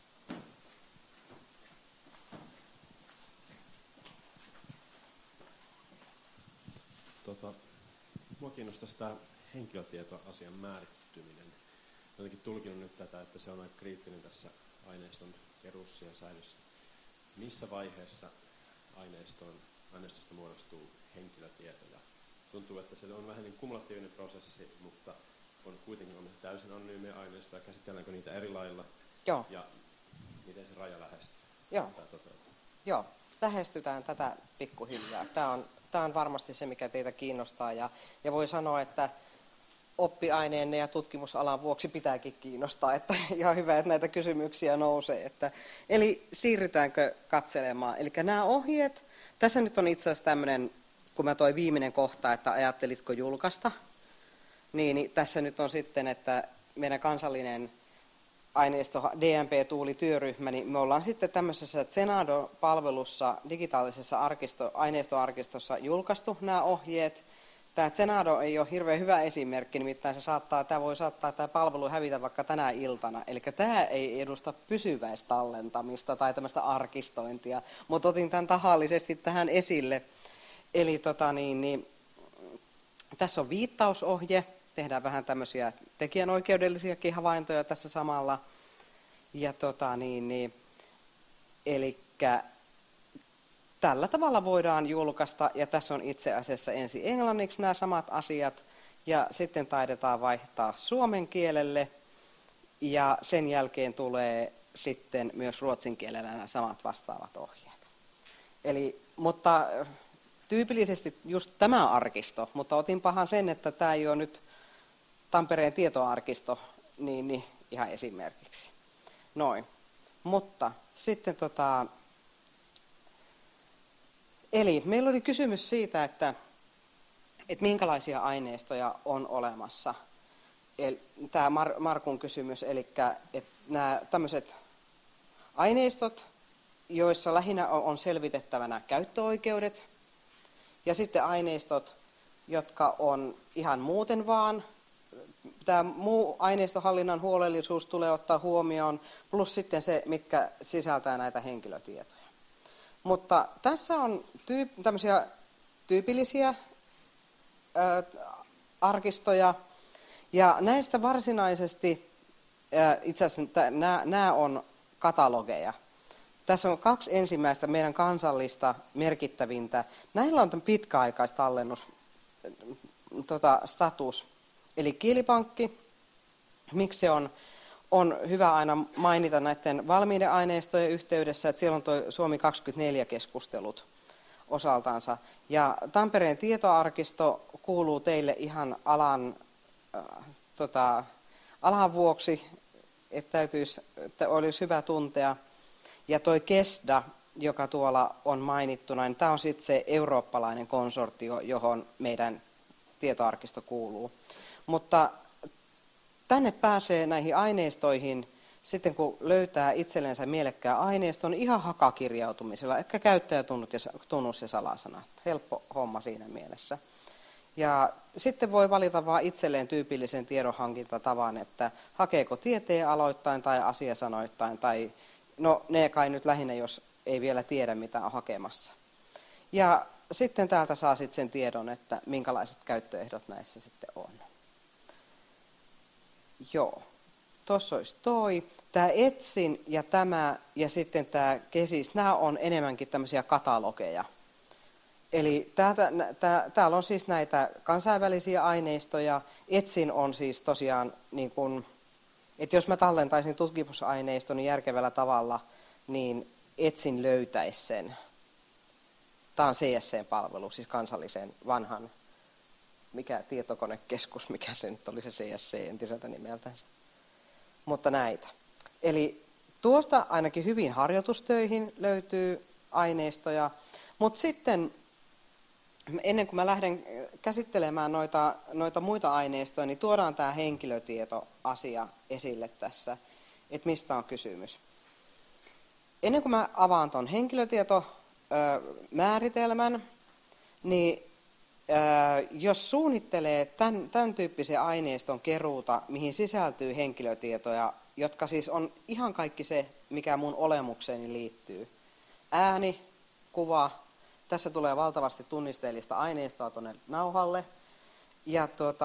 Mua kiinnostaisi tämä henkilötietoasian määrittyminen. Jotenkin tulkinut nyt tätä, että se on aika kriittinen tässä aineiston keruussa ja säilössä. Missä vaiheessa aineistosta muodostuu henkilötietoja? Tuntuu, että se on vähän niin kumulatiivinen prosessi, mutta on kuitenkin täysin anonyymiä aineistoja. Käsitelläänkö niitä eri lailla? Joo. Ja miten se raja lähestyy? Joo, lähestytään tätä pikkuhiljaa. Tämä on varmasti se, mikä teitä kiinnostaa. Ja voi sanoa, että oppiaineenne ja tutkimusalan vuoksi pitääkin kiinnostaa, että ihan hyvä, että näitä kysymyksiä nousee. Eli siirrytäänkö katselemaan? Eli nämä ohjeet, tässä nyt on itse asiassa tämmöinen, kun mä toi viimeinen kohta, että ajattelitko julkaista, niin tässä nyt on sitten, että meidän kansallinen aineisto DMP-tuulityöryhmä, niin me ollaan sitten tämmöisessä Zenado-palvelussa, digitaalisessa aineistoarkistossa julkaistu nämä ohjeet. Tämä Zenado ei ole hirveän hyvä esimerkki, nimittäin tämä voi saattaa tämä palvelu hävitä vaikka tänä iltana. Eli tämä ei edusta pysyväistallentamista tai tämmöistä arkistointia, mutta otin tämän tahallisesti tähän esille. Eli tässä on viittausohje, tehdään vähän tämmöisiä tekijänoikeudellisiakin havaintoja tässä samalla. Ja elikkä tällä tavalla voidaan julkaista, ja tässä on itse asiassa ensin englanniksi nämä samat asiat, ja sitten taidetaan vaihtaa suomen kielelle, ja sen jälkeen tulee sitten myös ruotsin kielellä nämä samat vastaavat ohjeet. Mutta tyypillisesti just tämä arkisto, mutta otinpahan sen, että tämä ei ole nyt Tampereen tietoarkisto, niin ihan esimerkiksi. Noin. Mutta sitten eli meillä oli kysymys siitä, että minkälaisia aineistoja on olemassa. Tämä Markun kysymys, eli että nämä tämmöiset aineistot, joissa lähinnä on selvitettävänä käyttöoikeudet, ja sitten aineistot, jotka on ihan muuten vaan. Tämä muu aineistohallinnan huolellisuus tulee ottaa huomioon, plus sitten se, mitkä sisältää näitä henkilötietoja. Mutta tässä on tämmöisiä tyypillisiä arkistoja, ja näistä varsinaisesti, itse asiassa nämä on katalogeja. Tässä on 2 ensimmäistä meidän kansallista merkittävintä. Näillä on pitkäaikaistallennus status, eli kielipankki. Miksi se on hyvä aina mainita näiden valmiiden aineistojen yhteydessä, että siellä on tuo Suomi 24-keskustelut osaltansa. Ja Tampereen tietoarkisto kuuluu teille ihan alan vuoksi, että olisi hyvä tuntea. Ja toi KESDA, joka tuolla on mainittuna, niin tämä on sitten se eurooppalainen konsortio, johon meidän tietoarkisto kuuluu. Mutta tänne pääsee näihin aineistoihin sitten, kun löytää itsellensä mielekkään aineiston ihan hakakirjautumisella, etkä käyttäjätunnus ja salasana. Helppo homma siinä mielessä. Ja sitten voi valita vain itselleen tyypillisen tiedonhankintatavan, että hakeeko tieteenaloittain tai asiasanoittain, tai no ne kai nyt lähinnä, jos ei vielä tiedä, mitä on hakemassa. Ja sitten täältä saa sitten sen tiedon, että minkälaiset käyttöehdot näissä sitten on. Joo, tuossa olisi toi. Tämä Etsin ja tämä ja sitten tämä Kesis, nämä on enemmänkin tämmöisiä katalogeja. Eli täällä on siis näitä kansainvälisiä aineistoja. Etsin on siis tosiaan, niin kuin, että jos mä tallentaisin tutkimusaineiston järkevällä tavalla, niin Etsin löytäisi sen. Tämä on CSC-palvelu, siis kansallisen vanhan, mikä tietokonekeskus, mikä se nyt oli se CSC entiseltä nimeltänsä. Mutta näitä. Eli tuosta ainakin hyvin harjoitustöihin löytyy aineistoja, mutta sitten ennen kuin mä lähden käsittelemään noita muita aineistoja, niin tuodaan tämä henkilötietoasia esille tässä, että mistä on kysymys. Ennen kuin mä avaan tuon henkilötietomääritelmän, niin jos suunnittelee tämän tyyppisen aineiston keruuta, mihin sisältyy henkilötietoja, jotka siis on ihan kaikki se, mikä mun olemukseeni liittyy. Ääni, kuva, tässä tulee valtavasti tunnisteellista aineistoa tuonne nauhalle. Ja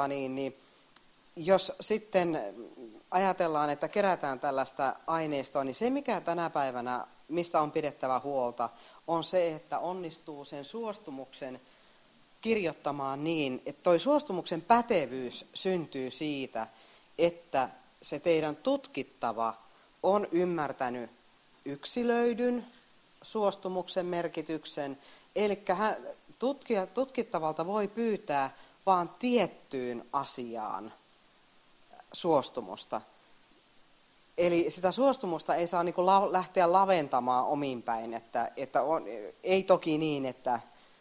jos sitten ajatellaan, että kerätään tällaista aineistoa, niin se mikä tänä päivänä, mistä on pidettävä huolta, on se, että onnistuu sen suostumuksen kirjoittamaan niin, että toi suostumuksen pätevyys syntyy siitä, että se teidän tutkittava on ymmärtänyt yksilöidyn suostumuksen merkityksen, eli tutkittavalta voi pyytää vaan tiettyyn asiaan suostumusta. Eli sitä suostumusta ei saa niin kuin lähteä laventamaan omin päin, että ei toki niin, että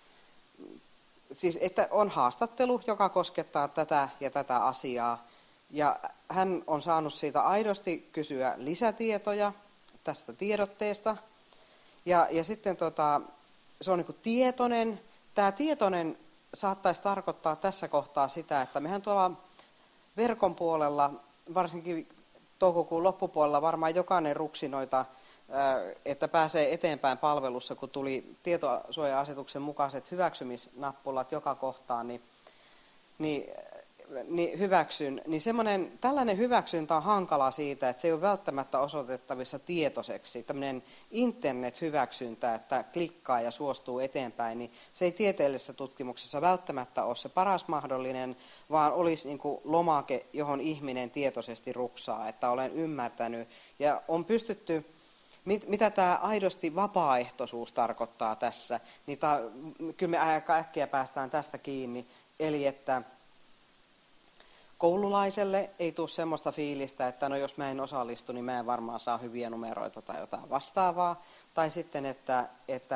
on haastattelu, joka koskettaa tätä ja tätä asiaa, ja hän on saanut siitä aidosti kysyä lisätietoja tästä tiedotteesta, ja sitten se on niin kuin tietoinen. Tämä tietoinen saattaisi tarkoittaa tässä kohtaa sitä, että mehän tuolla verkon puolella, varsinkin toukokuun loppupuolella, varmaan jokainen ruksi noita, että pääsee eteenpäin palvelussa, kun tuli tietosuoja-asetuksen mukaiset hyväksymisnappulat joka kohtaan, niin hyväksyn. Niin tällainen hyväksyntä on hankala siitä, että se ei ole välttämättä osoitettavissa tietoiseksi. Tämmöinen internet-hyväksyntä, että klikkaa ja suostuu eteenpäin, niin se ei tieteellisessä tutkimuksessa välttämättä ole se paras mahdollinen, vaan olisi niin kuin lomake, johon ihminen tietoisesti ruksaa, että olen ymmärtänyt. Ja on pystytty, mitä tämä aidosti vapaaehtoisuus tarkoittaa tässä, niin kyllä me aika äkkiä päästään tästä kiinni, eli että koululaiselle ei tule semmoista fiilistä, että no jos mä en osallistu, niin mä en varmaan saa hyviä numeroita tai jotain vastaavaa. Tai sitten, että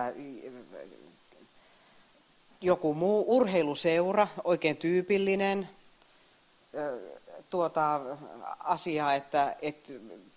joku muu urheiluseura, oikein tyypillinen asia, että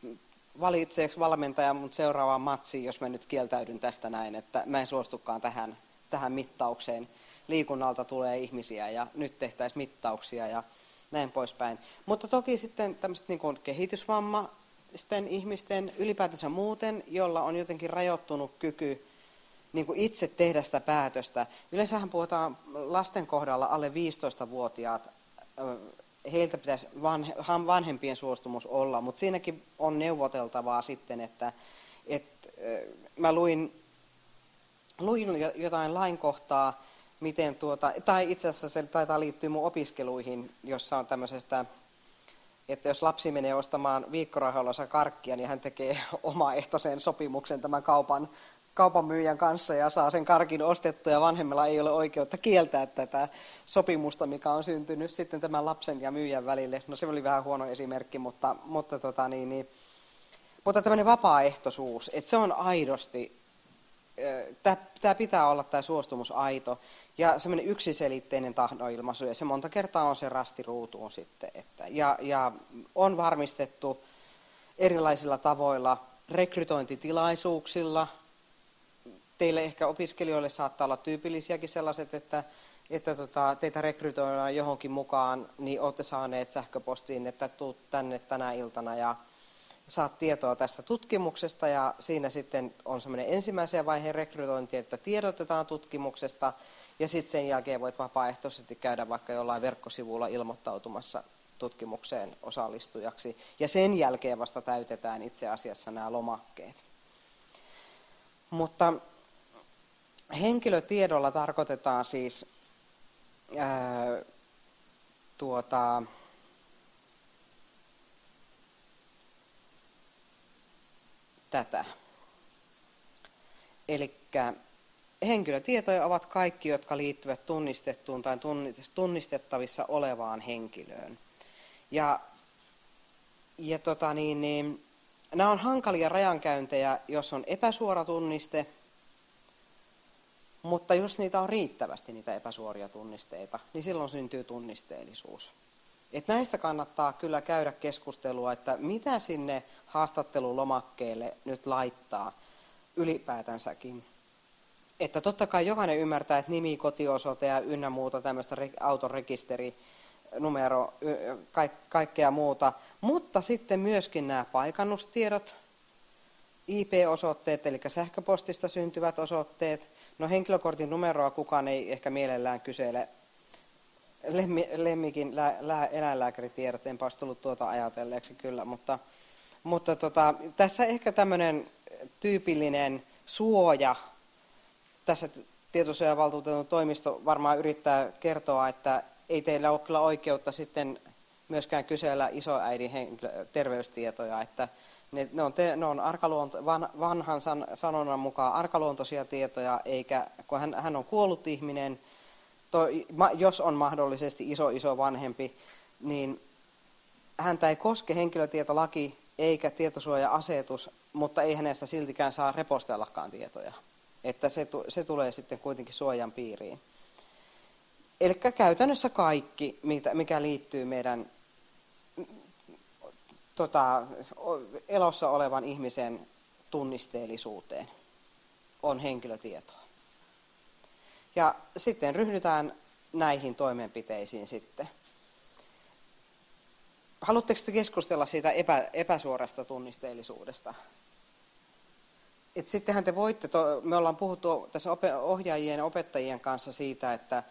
valitseeko valmentaja mut seuraavaan matsiin, jos mä nyt kieltäydyn tästä näin, että mä en suostukaan tähän mittaukseen. Liikunnalta tulee ihmisiä ja nyt tehtäisiin mittauksia ja näin poispäin. Mutta toki sitten tämmöiset niin kuin kehitysvammaisten ihmisten ylipäätänsä muuten, jolla on jotenkin rajoittunut kyky niin kuin itse tehdä sitä päätöstä. Yleensähän puhutaan lasten kohdalla alle 15-vuotiaat, heiltä pitäisi vanhempien suostumus olla, mutta siinäkin on neuvoteltavaa sitten, että mä luin jotain lainkohtaa, miten tai itse asiassa se taitaa liittyä mun opiskeluihin, jossa on tämmöisestä, että jos lapsi menee ostamaan viikkorahoilla karkkia, niin hän tekee omaehtoisen sopimuksen tämän kaupan myyjän kanssa ja saa sen karkin ostettua, ja vanhemmilla ei ole oikeutta kieltää tätä sopimusta, mikä on syntynyt sitten tämän lapsen ja myyjän välille. No se oli vähän huono esimerkki, mutta tämmöinen vapaaehtoisuus, että se on aidosti, tämä pitää olla tämä suostumus aito, ja semmoinen yksiselitteinen tahdonilmaisu, ja se monta kertaa on se rasti ruutuun sitten. Ja on varmistettu erilaisilla tavoilla, rekrytointitilaisuuksilla. Teille ehkä opiskelijoille saattaa olla tyypillisiäkin sellaiset, että teitä rekrytoidaan johonkin mukaan, niin olette saaneet sähköpostiin, että tuut tänne tänä iltana ja saat tietoa tästä tutkimuksesta, ja siinä sitten on semmoinen ensimmäisen vaiheen rekrytointi, että tiedotetaan tutkimuksesta, ja sitten sen jälkeen voit vapaaehtoisesti käydä vaikka jollain verkkosivulla ilmoittautumassa tutkimukseen osallistujaksi, ja sen jälkeen vasta täytetään itse asiassa nämä lomakkeet. Mutta henkilötiedolla tarkoitetaan siis tätä. Elikkä henkilötietoja ovat kaikki, jotka liittyvät tunnistettuun tai tunnistettavissa olevaan henkilöön. Nämä on hankalia rajankäyntejä, jos on epäsuora tunniste, mutta jos niitä on riittävästi, niitä epäsuoria tunnisteita, niin silloin syntyy tunnisteellisuus. Näistä kannattaa kyllä käydä keskustelua, että mitä sinne haastattelulomakkeelle nyt laittaa ylipäätänsäkin. Että totta kai jokainen ymmärtää, että nimi, kotiosoite ja ynnä muuta tämmöistä autorekisteri, numero, kaikkea muuta, mutta sitten myöskin nämä paikannustiedot, IP-osoitteet, eli sähköpostista syntyvät osoitteet. No henkilökortin numeroa kukaan ei ehkä mielellään kysele. Lemmikin eläinlääkäritiedot, enpä olisi tullut tuota ajatelleeksi kyllä, mutta tässä ehkä tämmöinen tyypillinen suoja, tässä tietosuojavaltuutetun toimisto varmaan yrittää kertoa, että ei teillä ole kyllä oikeutta sitten myöskään kysellä isoäidin terveystietoja, että ne on vanhan sanonnan mukaan arkaluontoisia tietoja, eikä kun hän on kuollut ihminen, jos on mahdollisesti iso vanhempi, niin häntä ei koske henkilötietolaki eikä tietosuoja-asetus, mutta ei hänestä siltikään saa repostellakaan tietoja. Että se tulee sitten kuitenkin suojan piiriin. Eli käytännössä kaikki, mikä liittyy meidän elossa olevan ihmisen tunnisteellisuuteen, on henkilötietoa. Ja sitten ryhdytään näihin toimenpiteisiin sitten. Haluatteko te keskustella siitä epäsuorasta tunnisteellisuudesta? Sittenhän te voitte, me ollaan puhuttu tässä ohjaajien ja opettajien kanssa siitä, että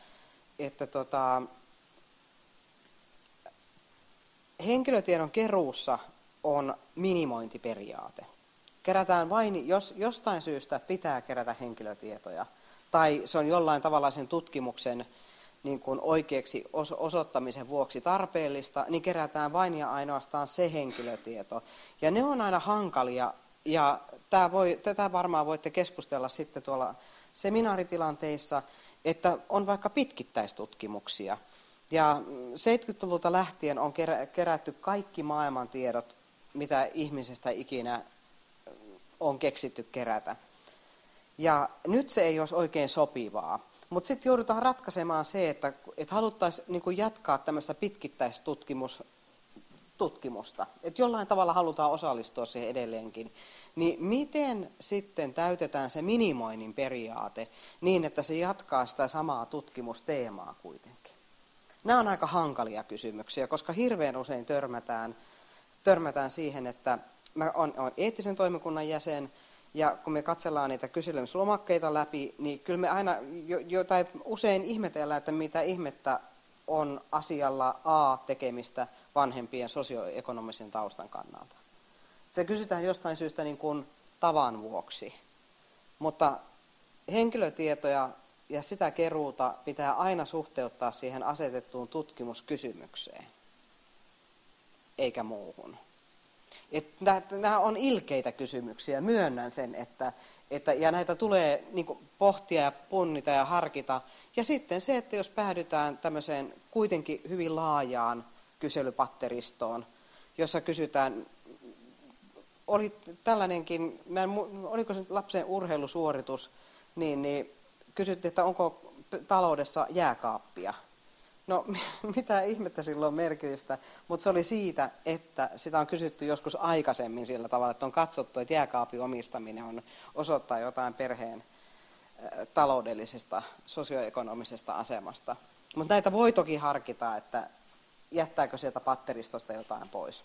henkilötiedon keruussa on minimointiperiaate. Kerätään vain, jos jostain syystä pitää kerätä henkilötietoja, tai se on jollain tavalla sen tutkimuksen niin kuin oikeaksi osoittamisen vuoksi tarpeellista, niin kerätään vain ja ainoastaan se henkilötieto. Ja ne on aina hankalia, ja tätä varmaan voitte keskustella sitten tuolla seminaaritilanteissa, että on vaikka pitkittäistutkimuksia. Ja 70-luvulta lähtien on kerätty kaikki maailman tiedot, mitä ihmisestä ikinä on keksitty kerätä. Ja nyt se ei olisi oikein sopivaa. Mutta sitten joudutaan ratkaisemaan se, että haluttaisiin niin kuin jatkaa tämmöistä pitkittäistutkimusta tutkimusta, että jollain tavalla halutaan osallistua siihen edelleenkin, niin miten sitten täytetään se minimoinnin periaate niin, että se jatkaa sitä samaa tutkimusteemaa kuitenkin? Nämä on aika hankalia kysymyksiä, koska hirveän usein törmätään siihen, että mä olen eettisen toimikunnan jäsen, ja kun me katsellaan niitä kyselymislomakkeita läpi, niin kyllä me aina usein ihmetellään, että mitä ihmettä on asialla A tekemistä vanhempien sosioekonomisen taustan kannalta. Se kysytään jostain syystä niin kuin tavan vuoksi, mutta henkilötietoja ja sitä keruuta pitää aina suhteuttaa siihen asetettuun tutkimuskysymykseen, eikä muuhun. Nämä on ilkeitä kysymyksiä, myönnän sen, ja näitä tulee niin kuin pohtia ja punnita ja harkita. Ja sitten se, että jos päädytään tämmöiseen kuitenkin hyvin laajaan kyselypatteristoon, jossa kysytään, oli tällainenkin, oliko se nyt lapsen urheilusuoritus, niin kysyttiin, että onko taloudessa jääkaappia. No, mitä ihmettä sillä on merkitystä, mutta se oli siitä, että sitä on kysytty joskus aikaisemmin sillä tavalla, että on katsottu, että jääkaapin omistaminen osoittaa jotain perheen taloudellisesta, sosioekonomisesta asemasta. Mutta näitä voi toki harkita, että jättääkö sieltä patteristosta jotain pois.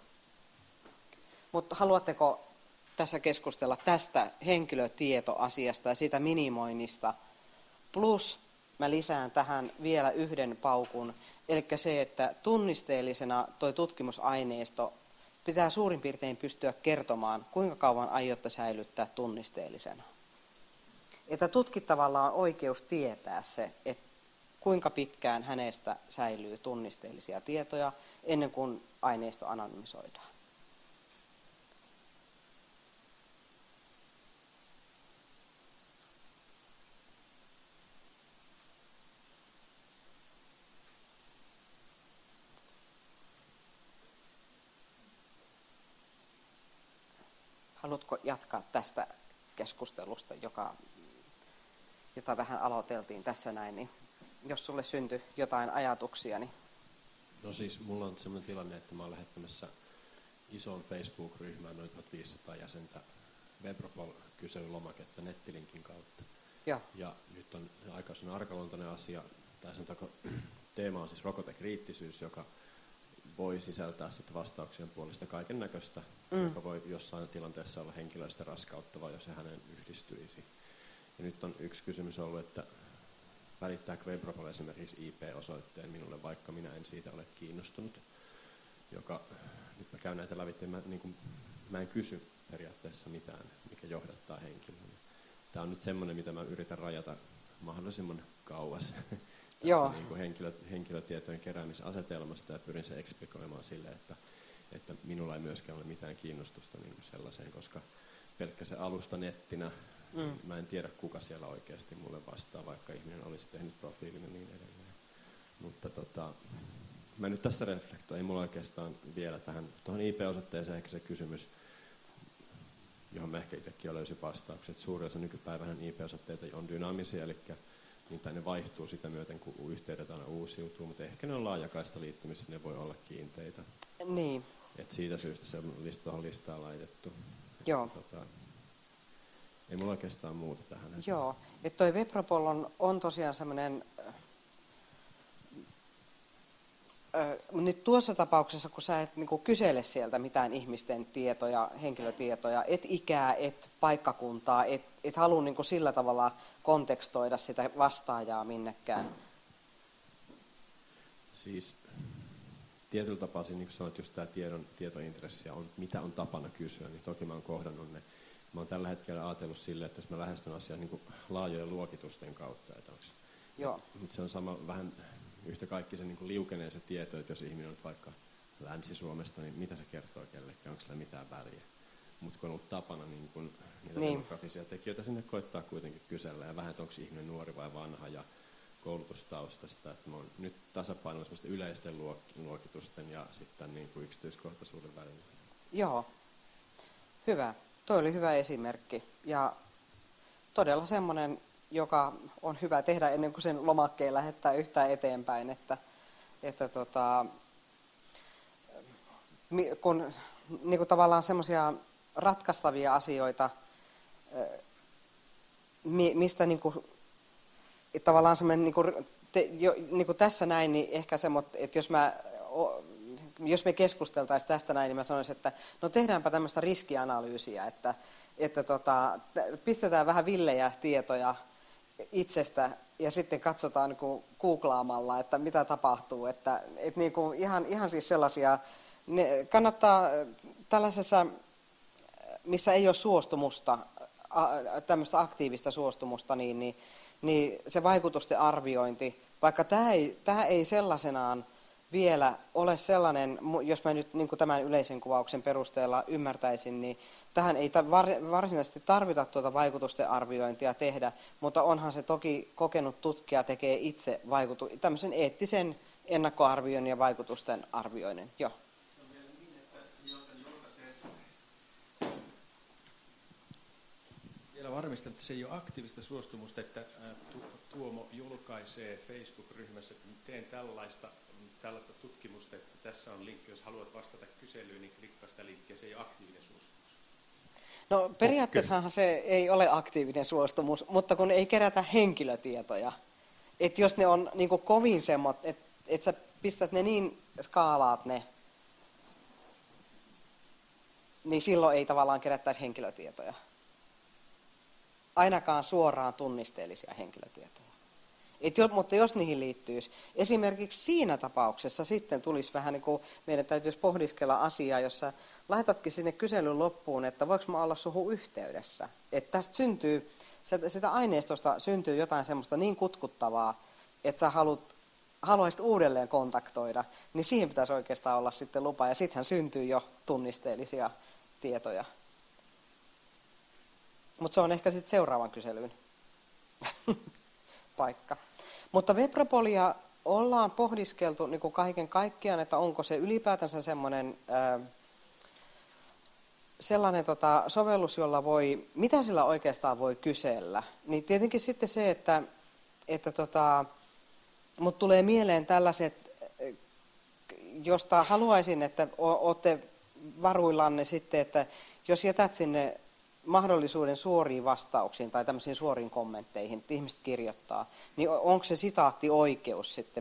Mutta haluatteko tässä keskustella tästä henkilötietoasiasta ja siitä minimoinnista, plus mä lisään tähän vielä yhden paukun, eli se, että tunnisteellisena toi tutkimusaineisto pitää suurin piirtein pystyä kertomaan, kuinka kauan aiotte säilyttää tunnisteellisena. Että tutkittavalla on oikeus tietää se, että kuinka pitkään hänestä säilyy tunnisteellisia tietoja ennen kuin aineisto anonymisoidaan. Haluatko jatkaa tästä keskustelusta, jota vähän aloiteltiin tässä näin, niin jos sulle syntyi jotain ajatuksia, niin... No siis mulla on sellainen tilanne, että mä oon lähettämässä isoon Facebook-ryhmään noin 1500 jäsentä Webropol-kyselylomaketta nettilinkin kautta. Ja nyt on aika arkaluontoinen asia, tai sanotaanko teema on siis rokotekriittisyys, joka voi sisältää sitten vastauksien puolesta kaiken näköistä, joka voi jossain tilanteessa olla henkilöistä raskauttava, jos se hänen yhdistyisi. Ja nyt on yksi kysymys ollut, että välittääkö Webropol esimerkiksi IP-osoitteen minulle, vaikka minä en siitä ole kiinnostunut, joka, nyt mä käyn näitä lävitse, mä en kysy periaatteessa mitään, mikä johdattaa henkilöä. Tämä on nyt semmoinen, mitä mä yritän rajata mahdollisimman kauas tästä niin kuin henkilötietojen keräämisasetelmasta ja pyrin se eksplikoimaan sille, että minulla ei myöskään ole mitään kiinnostusta niin kuin sellaiseen, koska pelkkä se alusta nettinä, mä en tiedä kuka siellä oikeasti mulle vastaa, vaikka ihminen olisi tehnyt profiilin ja niin edelleen. Mutta mä nyt tässä reflektoin, ei mulla oikeastaan vielä tuohon IP-osoitteeseen ehkä se kysymys, johon mä ehkä itsekin löysin vastaukset. Suurin osa nykypäivänä IP-osoitteita on dynaamisia, eli niin ne vaihtuu sitä myöten, kun yhteydet aina uusiutuu, mutta ehkä ne on laajakaista liittymissä, ne voi olla kiinteitä. Niin. Et siitä syystä se on tuohon listaan laitettu. Joo. Ei mulla oikeastaan muuta tähän. Joo, että toi Webropol on tosiaan semmoinen, nyt tuossa tapauksessa, kun sä et niinku kysele sieltä mitään ihmisten tietoja, henkilötietoja, et ikää, et paikkakuntaa, et halua niinku sillä tavalla kontekstoida sitä vastaajaa minnekään. Siis tietyllä tapaa, niin kuin sanoit, just tämä tietointressi on, mitä on tapana kysyä, niin toki mä oon kohdannut ne. Mä oon tällä hetkellä ajatellut silleen, että jos mä lähestyn asiaan niin laajojen luokitusten kautta, mutta se on sama vähän yhtä kaikki se niin liukenee se tieto, että jos ihminen on vaikka Länsi-Suomesta, niin mitä se kertoo kellekään, onko sillä mitään väliä. Mutta kun on ollut tapana niitä demografisia tekijöitä sinne koittaa kuitenkin kysellä ja vähän, että onko ihminen nuori vai vanha ja koulutustaustasta, että mä oon nyt tasapainoilla yleisten luokitusten ja sitten niin kuin yksityiskohtaisuuden välillä. Joo, hyvä. Toi oli hyvä esimerkki ja todella semmoinen, joka on hyvä tehdä ennen kuin sen lomakkeen lähettää yhtään eteenpäin, että kun niin kuin tavallaan semmoisia ratkaistavia asioita, mistä niin kuin, tavallaan semmoinen, niin kuin tässä näin, niin ehkä semmoinen, että jos me keskusteltaisiin tästä näin, niin mä sanoisin, että no tehdäänpä tämmöistä riskianalyysiä, että pistetään vähän villejä tietoja itsestä ja sitten katsotaan niin kuin googlaamalla, että mitä tapahtuu. Että niin kuin ihan siis sellaisia, ne kannattaa tällaisessa, missä ei ole suostumusta, tämmöistä aktiivista suostumusta, niin se vaikutusten arviointi, vaikka tämä ei sellaisenaan vielä ole sellainen, jos mä nyt niin kuin tämän yleisen kuvauksen perusteella ymmärtäisin, niin tähän ei varsinaisesti tarvita tuota vaikutusten arviointia tehdä, mutta onhan se toki kokenut tutkija tekee itse tämmöisen eettisen ennakkoarvioinnin ja vaikutusten arvioinnin. Joo. Se on vielä niin, että jos sen julkaisee, vielä varmistan, että se ei ole aktiivista suostumusta, että Tuomo julkaisee Facebook-ryhmässä, että teen tällaista tutkimusta, että tässä on linkki, jos haluat vastata kyselyyn, niin klikkaa sitä linkkiä, se ei ole aktiivinen suostumus. No periaatteessahan se ei ole aktiivinen suostumus, mutta kun ei kerätä henkilötietoja, että jos ne on niin kuin kovin semmot, että sä pistät ne niin, skaalaat ne, niin silloin ei tavallaan kerättäisi henkilötietoja. Ainakaan suoraan tunnisteellisia henkilötietoja. Mutta jos niihin liittyisi, esimerkiksi siinä tapauksessa sitten tulisi vähän niin kuin meidän täytyisi pohdiskella asiaa, jossa laitatkin sinne kyselyn loppuun, että voiko mä olla suhun yhteydessä. Että tästä syntyy, sitä aineistosta syntyy jotain semmoista niin kutkuttavaa, että sä haluaisit uudelleen kontaktoida, niin siihen pitäisi oikeastaan olla sitten lupa, ja sittenhän syntyy jo tunnisteellisia tietoja. Mutta se on ehkä sitten seuraavan kyselyyn paikka. Mutta Webropolia ollaan pohdiskeltu niin kuin kaiken kaikkiaan, että onko se ylipäätänsä sellainen sovellus, jolla mitä sillä oikeastaan voi kysellä. Niin tietenkin sitten se, että mut tulee mieleen tällaiset, josta haluaisin, että olette varuillanne sitten, että jos jätät sinne mahdollisuuden suoriin vastauksiin tai tämmöisiin suoriin kommentteihin, että ihmiset kirjoittaa, niin onko se sitaattioikeus sitten,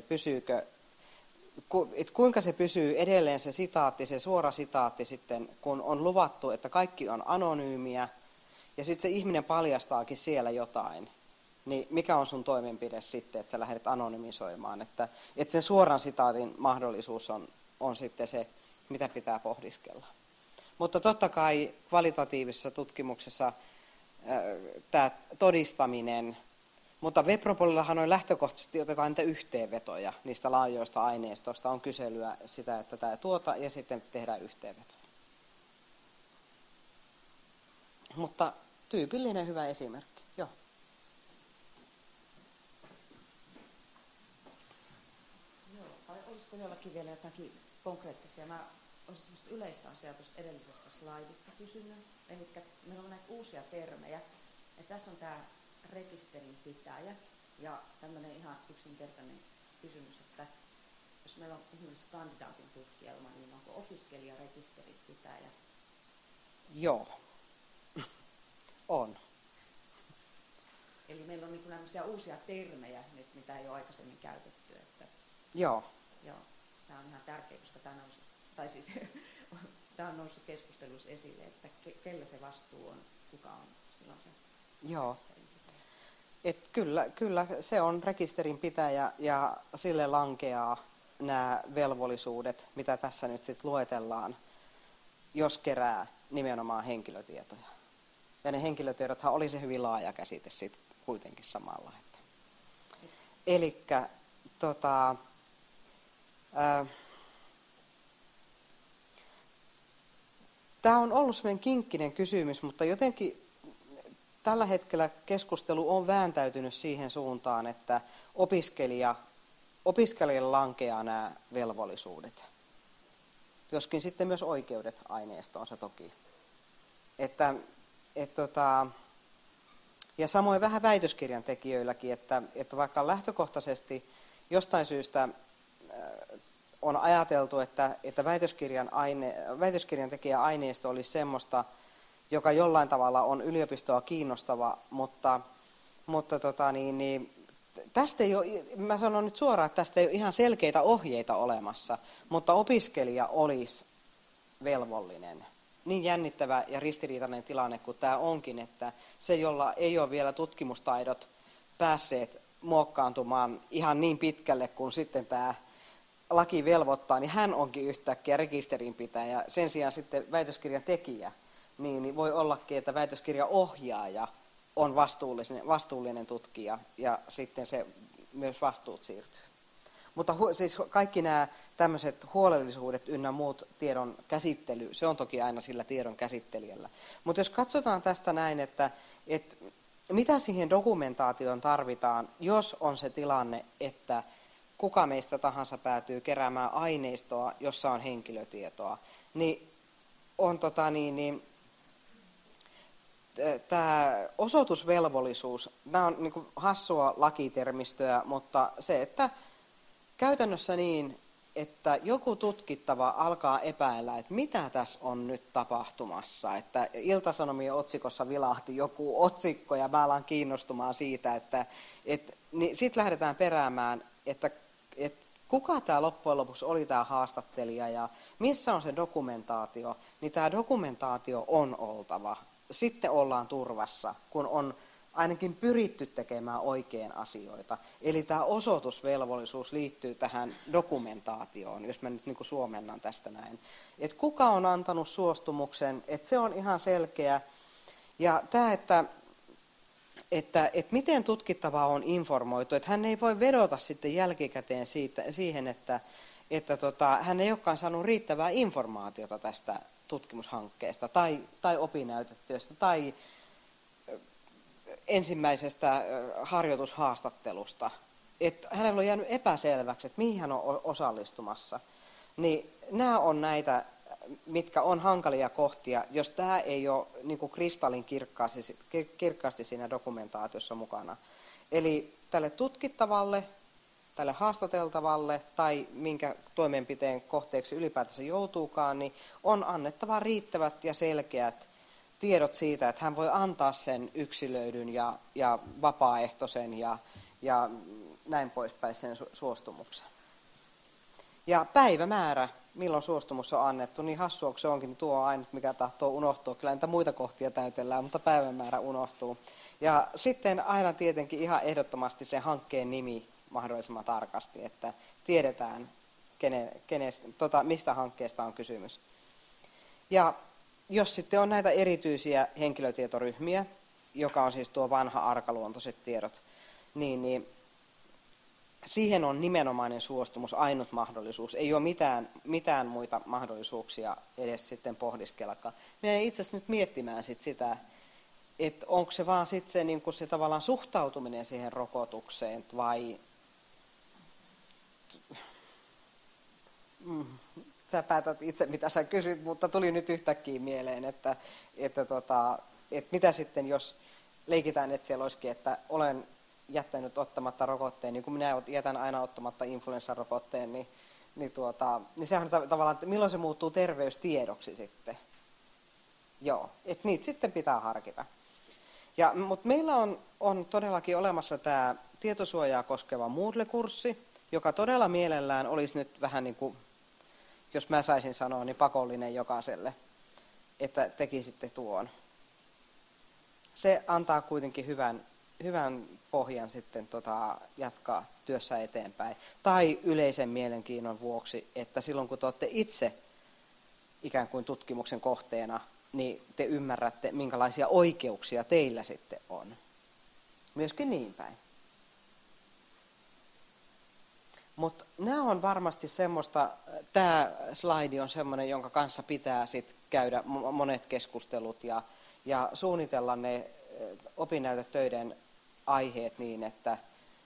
kuinka se pysyy edelleen se sitaatti, se suora sitaatti sitten, kun on luvattu, että kaikki on anonyymiä ja sitten se ihminen paljastaakin siellä jotain, niin mikä on sun toimenpide sitten, että sä lähdet anonymisoimaan, että sen suoran sitaatin mahdollisuus on sitten se, mitä pitää pohdiskella. Mutta totta kai kvalitatiivisessa tutkimuksessa tämä todistaminen, mutta Webropolillahan on lähtökohtaisesti otetaan niitä yhteenvetoja niistä laajoista aineistoista, on kyselyä sitä, että tämä ja sitten tehdään yhteenvetoja. Mutta tyypillinen hyvä esimerkki, joo. Joo, vai olisiko jollakin vielä jotakin konkreettisia? Mä olisin sellaista yleistä asiaa tuosta edellisestä slaidista kysynyt. Eli meillä on näitä uusia termejä. Ja tässä on tämä rekisterinpitäjä. Ja tämmöinen ihan yksinkertainen kysymys, että jos meillä on esimerkiksi kandidaatin tutkielma, niin onko opiskelijarekisterinpitäjä? Joo, on. Eli meillä on niin tämmöisiä uusia termejä nyt, mitä ei ole aikaisemmin käytetty. Että Joo. Joo, tämä on ihan tärkeä, koska tämä on noussut keskustelussa esille, että kellä se vastuu on, kuka on silloin se rekisterinpitäjä. Et kyllä se on rekisterinpitäjä ja sille lankeaa nämä velvollisuudet, mitä tässä nyt sitten luetellaan, jos kerää nimenomaan henkilötietoja. Ja ne henkilötiedothan oli se hyvin laaja käsite sitten kuitenkin samalla. Elikkä tämä on ollut sellainen kinkkinen kysymys, mutta jotenkin tällä hetkellä keskustelu on vääntäytynyt siihen suuntaan, että opiskelijalle lankeaa nämä velvollisuudet. Joskin sitten myös oikeudet aineistoonsa toki. Ja samoin vähän väitöskirjan tekijöilläkin, että vaikka lähtökohtaisesti jostain syystä on ajateltu, että väitöskirjan tekijä aineisto olisi semmoista, joka jollain tavalla on yliopistoa kiinnostava, mutta tästä ei ole, mä sanon nyt suoraan, että tästä ei ole ihan selkeitä ohjeita olemassa, mutta opiskelija olisi velvollinen. Niin jännittävä ja ristiriitainen tilanne kuin tämä onkin, että se, jolla ei ole vielä tutkimustaidot päässeet muokkaantumaan ihan niin pitkälle kuin sitten tämä laki velvoittaa, niin hän onkin yhtäkkiä rekisterinpitäjä. Sen sijaan sitten väitöskirjan tekijä, niin voi ollakin, että väitöskirjan ohjaaja on vastuullinen tutkija ja sitten se myös vastuut siirtyy. Mutta siis kaikki nämä tämmöiset huolellisuudet ynnä muut tiedon käsittely, se on toki aina sillä tiedon käsittelijällä. Mutta jos katsotaan tästä näin, että mitä siihen dokumentaatioon tarvitaan, jos on se tilanne, että kuka meistä tahansa päätyy keräämään aineistoa, jossa on henkilötietoa, niin on tämä osoitusvelvollisuus, nämä on niin kuin hassua lakitermistöä, mutta se, että käytännössä niin, että joku tutkittava alkaa epäillä, että mitä tässä on nyt tapahtumassa. Että Ilta-Sanomien otsikossa vilahti joku otsikko ja mä alan kiinnostumaan siitä, niin sitten lähdetään peräämään, että kuka tämä loppujen lopuksi oli tämä haastattelija ja missä on se dokumentaatio, niin tämä dokumentaatio on oltava. Sitten ollaan turvassa, kun on ainakin pyritty tekemään oikein asioita. Eli tämä osoitusvelvollisuus liittyy tähän dokumentaatioon, jos mä nyt niin kuin suomennan tästä näin. Että kuka on antanut suostumuksen, että se on ihan selkeä. Ja tämä, että miten tutkittavaa on informoitu, että hän ei voi vedota sitten jälkikäteen siihen, että hän ei olekaan saanut riittävää informaatiota tästä tutkimushankkeesta tai opinnäytetyöstä tai ensimmäisestä harjoitushaastattelusta, että hänellä on jäänyt epäselväksi, että mihin hän on osallistumassa. Niin nämä on näitä, mitkä on hankalia kohtia, jos tämä ei ole niin kuin kristallin kirkkaasti siinä dokumentaatiossa mukana. Eli tälle tutkittavalle, tälle haastateltavalle tai minkä toimenpiteen kohteeksi ylipäätänsä joutuukaan, niin on annettava riittävät ja selkeät tiedot siitä, että hän voi antaa sen yksilöidyn ja vapaaehtoisen ja näin poispäin sen suostumuksen. Ja päivämäärä, milloin suostumus on annettu, niin hassua se onkin, niin tuo on ainut, mikä tahtoo unohtua. Kyllä niitä muita kohtia täytellään, mutta päivämäärä unohtuu. Ja sitten aina tietenkin ihan ehdottomasti sen hankkeen nimi mahdollisimman tarkasti, että tiedetään, mistä hankkeesta on kysymys. Ja jos sitten on näitä erityisiä henkilötietoryhmiä, joka on siis tuo vanha arkaluontoiset tiedot, niin siihen on nimenomainen suostumus ainut mahdollisuus. Ei ole mitään muita mahdollisuuksia edes sitten pohdiskellakaan. Minä itse asiassa nyt miettimään sitä, että onko se vaan sitten se, niin kuin se tavallaan suhtautuminen siihen rokotukseen vai sä päätät itse, mitä sä kysyt, mutta tuli nyt yhtäkkiä mieleen, että mitä sitten, jos leikitään, että siellä olisikin, että jättänyt ottamatta rokotteen, niin kuin minä jätän aina ottamatta influenssarokotteen, niin sehän on tavallaan, että milloin se muuttuu terveystiedoksi sitten. Joo, että niitä sitten pitää harkita. Mutta meillä on todellakin olemassa tämä tietosuojaa koskeva Moodle-kurssi, joka todella mielellään olisi nyt vähän niin kuin, jos mä saisin sanoa, niin pakollinen jokaiselle, että tekisitte tuon. Se antaa kuitenkin hyvän pohjan sitten jatkaa työssä eteenpäin. Tai yleisen mielenkiinnon vuoksi, että silloin kun te olette itse ikään kuin tutkimuksen kohteena, niin te ymmärrätte, minkälaisia oikeuksia teillä sitten on. Myöskin niin päin. Mutta nämä on varmasti semmoista, tämä slaidi on semmoinen, jonka kanssa pitää sitten käydä monet keskustelut ja suunnitella ne opinnäytetöiden aiheet niin, että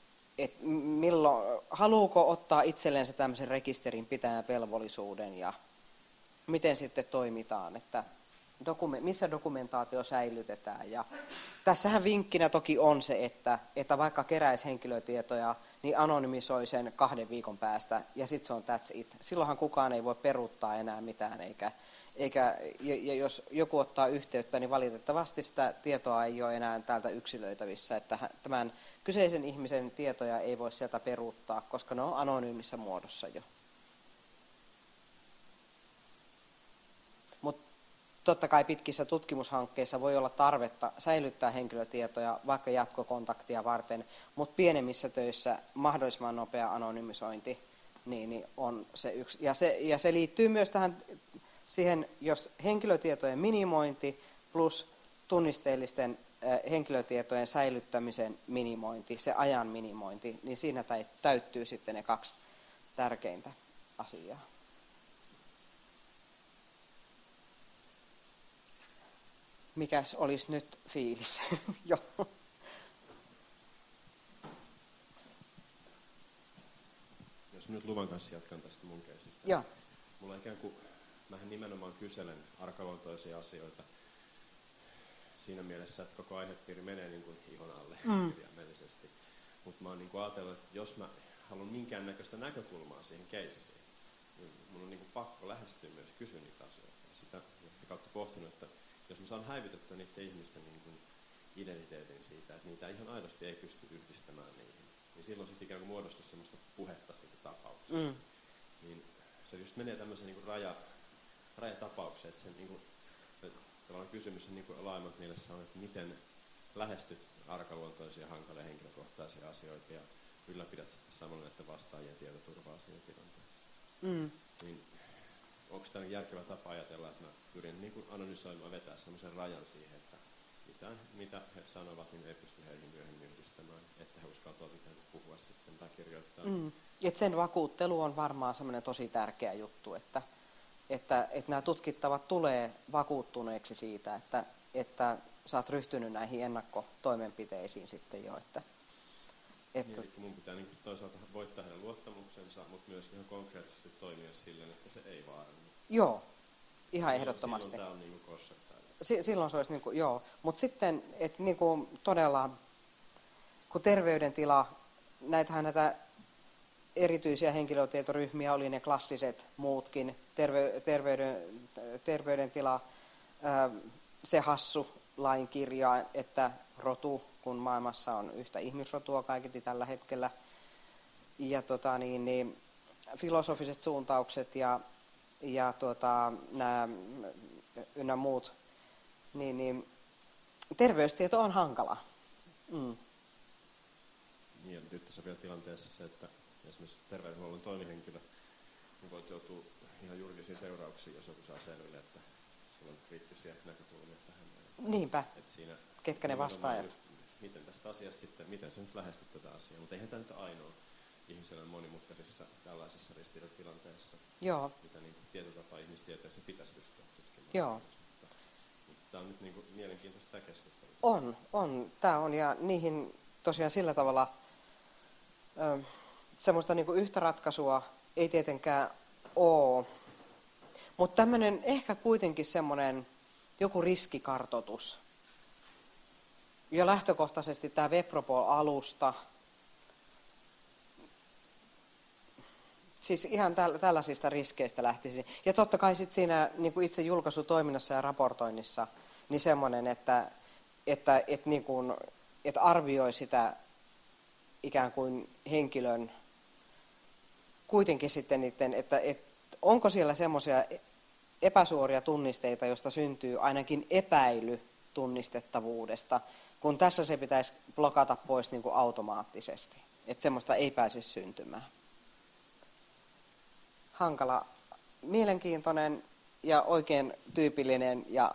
haluuko ottaa itsellensä tämmöisen rekisterin pitäjän velvollisuuden ja miten sitten toimitaan, että missä dokumentaatio säilytetään. Ja tässähän vinkkinä toki on se, että vaikka keräisi henkilötietoja niin anonymisoi sen 2 viikon päästä ja sitten se on that's it. Silloinhan kukaan ei voi peruuttaa enää mitään, ja jos joku ottaa yhteyttä, niin valitettavasti sitä tietoa ei ole enää täältä yksilöitävissä, että tämän kyseisen ihmisen tietoja ei voi sieltä peruuttaa, koska ne on anonyymissä muodossa jo. Mutta totta kai pitkissä tutkimushankkeissa voi olla tarvetta säilyttää henkilötietoja vaikka jatkokontaktia varten, mutta pienemmissä töissä mahdollisimman nopea anonymisointi niin on se yksi. Ja se liittyy myös siihen, jos henkilötietojen minimointi plus tunnisteellisten henkilötietojen säilyttämisen minimointi, se ajan minimointi, niin siinä täyttyy sitten ne 2 tärkeintä asiaa. Mikäs olisi nyt fiilis? Joo. Jos nyt luvan kanssa jatkan tästä mun keisistä. Joo. Mulla ikään kuin, mähän nimenomaan kyselen arkaluontoisia asioita siinä mielessä, että koko aihepiiri menee niin kuin ihon alle kirjaimellisesti. Mutta mä oon niin kuin ajatellut, että jos mä haluan minkäännäköistä näkökulmaa siihen keissiin, niin mun on niin kuin pakko lähestyä myös kysyä niitä asioita. Ja sitä kautta pohtinut, että jos mä saan häivytettyä niiden ihmisten niin kuin identiteetin siitä, että niitä ihan aidosti ei pysty yhdistämään niihin, niin silloin sitten ikään kuin muodostuu semmoista puhetta siitä tapauksesta. Niin se just menee tämmöiseen niin kuin rajatapaukseen, että sen niin kuin, tavallaan kysymys on niin kuin laajemmat mielessä on, että miten lähestyt arkaluontoisia, hankalia henkilökohtaisia asioita ja ylläpidät sitten samalla näiden vastaajien tietoturvaa siinä tilanteessa. Niin, onko tämä järkevä tapa ajatella, että mä pyrin niin kuin anonymisoimaan, vetää semmoisen rajan siihen, että mitä he sanovat, niin ei pysty heihin myöhemmin yhdistämään, että he uskaltavat puhua sitten tai kirjoittaa. Et sen vakuuttelu on varmaan semmoinen tosi tärkeä juttu, että nämä tutkittavat tulee vakuuttuneeksi siitä, että sä oot ryhtynyt näihin ennakkotoimenpiteisiin sitten jo. Niin, eli mun pitää niin toisaalta voittaa heidän luottamuksensa, mutta myös ihan konkreettisesti toimia silleen, että se ei vaarannu. Joo, ihan ehdottomasti. Silloin tämä on niin kuin kossetta. Silloin se olisi niin kuin, joo. Mutta sitten, että niin kuin todella, kun terveydentila, näitä erityisiä henkilötietoryhmiä oli ne klassiset muutkin, terveydentila, se hassu lainkirja, että rotu, kun maailmassa on yhtä ihmisrotua kaiketi tällä hetkellä, ja filosofiset suuntaukset ja nämä ynnä muut, niin terveystieto on hankala. Niin, ja nyt tässä on vielä tilanteessa se, että esimerkiksi terveydenhuollon toimihenkilö niin voit joutua ihan julkisiin seurauksiin, jos joku saa selville, että sulla on kriittisiä näkökulmia tähän. Niinpä. Siinä ketkä ne vastaajat? Just, miten tästä asiasta sitten, miten sä nyt lähestyt tätä asiaa, mutta eihän tämä nyt ainoa ihmisellä monimutkaisissa tällaisessa ristiriitatilanteessa, mitä niin tietotapa ihmistieteessä pitäisi pystyä tutkimaan. Joo. Mutta tämä on nyt niin kuin mielenkiintoista tämä keskustelu. On. Tämä on, ja niihin tosiaan sillä tavalla semmoista niin kuin yhtä ratkaisua ei tietenkään ole, mutta tämmöinen ehkä kuitenkin semmoinen joku riskikartoitus. Jo lähtökohtaisesti tämä Webropol-alusta, siis ihan tällaisista riskeistä lähtisin. Ja totta kai sitten siinä niin kuin itse julkaisutoiminnassa ja raportoinnissa, niin semmoinen, että arvioi sitä ikään kuin henkilön kuitenkin sitten niiden, että onko siellä semmoisia epäsuoria tunnisteita, joista syntyy ainakin epäily tunnistettavuudesta, kun tässä se pitäisi blokata pois niin kuin automaattisesti, että semmoista ei pääsisi syntymään. Hankala, mielenkiintoinen ja oikein tyypillinen ja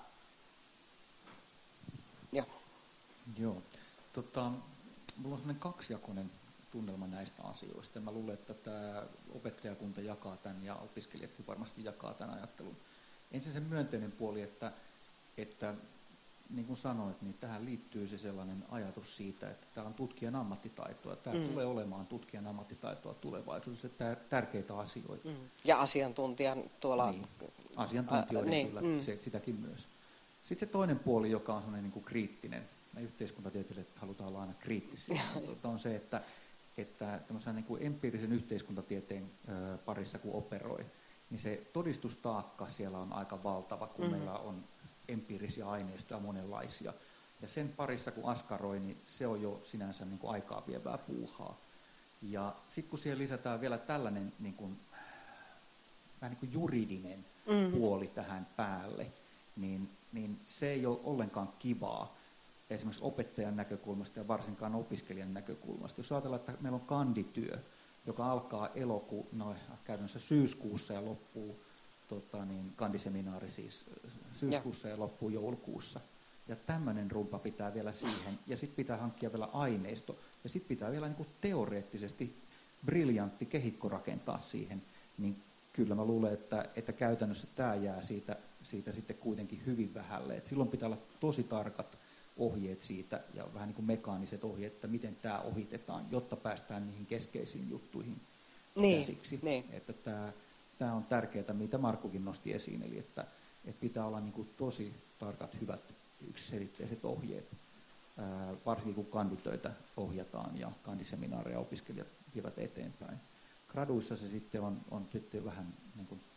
Joo. Mulla on sellainen kaksijakoinen tunnelma näistä asioista. Mä luulen, että tämä opettajakunta jakaa tämän ja opiskelijatkin varmasti jakaa tämän ajattelun. Ensin se myönteinen puoli, että niin kuin sanoit, niin tähän liittyy se sellainen ajatus siitä, että tämä on tutkijan ammattitaitoa. Tämä tulee olemaan tutkijan ammattitaitoa tulevaisuudessa, tärkeitä asioita. Ja asiantuntijan tuolla... Niin, asiantuntijoiden kyllä, sitäkin myös. Sitten se toinen puoli, joka on sellainen niin kuin kriittinen, me yhteiskuntatieteilijät halutaan olla aina kriittisiä, on se, että että tämmöisen niin kuin empiirisen yhteiskuntatieteen parissa kun operoi, niin se todistustaakka siellä on aika valtava, kun meillä on empiirisiä aineistoja monenlaisia. Ja sen parissa kun askaroi, niin se on jo sinänsä niin kuin aikaa vievää puuhaa. Ja sitten kun siihen lisätään vielä tällainen niin kuin, vähän niin kuin juridinen puoli tähän päälle, niin se ei ole ollenkaan kivaa esimerkiksi opettajan näkökulmasta ja varsinkaan opiskelijan näkökulmasta. Jos ajatellaan, että meillä on kandityö, joka alkaa käytännössä syyskuussa ja loppuu, kandiseminaari siis syyskuussa ja loppuu joulukuussa. Ja tämmöinen rumpa pitää vielä siihen, ja sitten pitää hankkia vielä aineisto, ja sitten pitää vielä niin kuin teoreettisesti briljantti kehikko rakentaa siihen, niin kyllä mä luulen, että käytännössä tämä jää siitä sitten kuitenkin hyvin vähälle. Et silloin pitää olla tosi tarkat ohjeet siitä, ja vähän niin kuin mekaaniset ohjeet, että miten tämä ohitetaan, jotta päästään niihin keskeisiin juttuihin käsiksi. Niin. Että tämä on tärkeää, mitä Markkukin nosti esiin, eli että pitää olla niin kuin tosi tarkat, hyvät, yksiselitteiset ohjeet, varsinkin kun kanditöitä ohjataan ja kandiseminaareja opiskelijat vievät eteenpäin. Graduissa se sitten on sitten vähän niin kuin,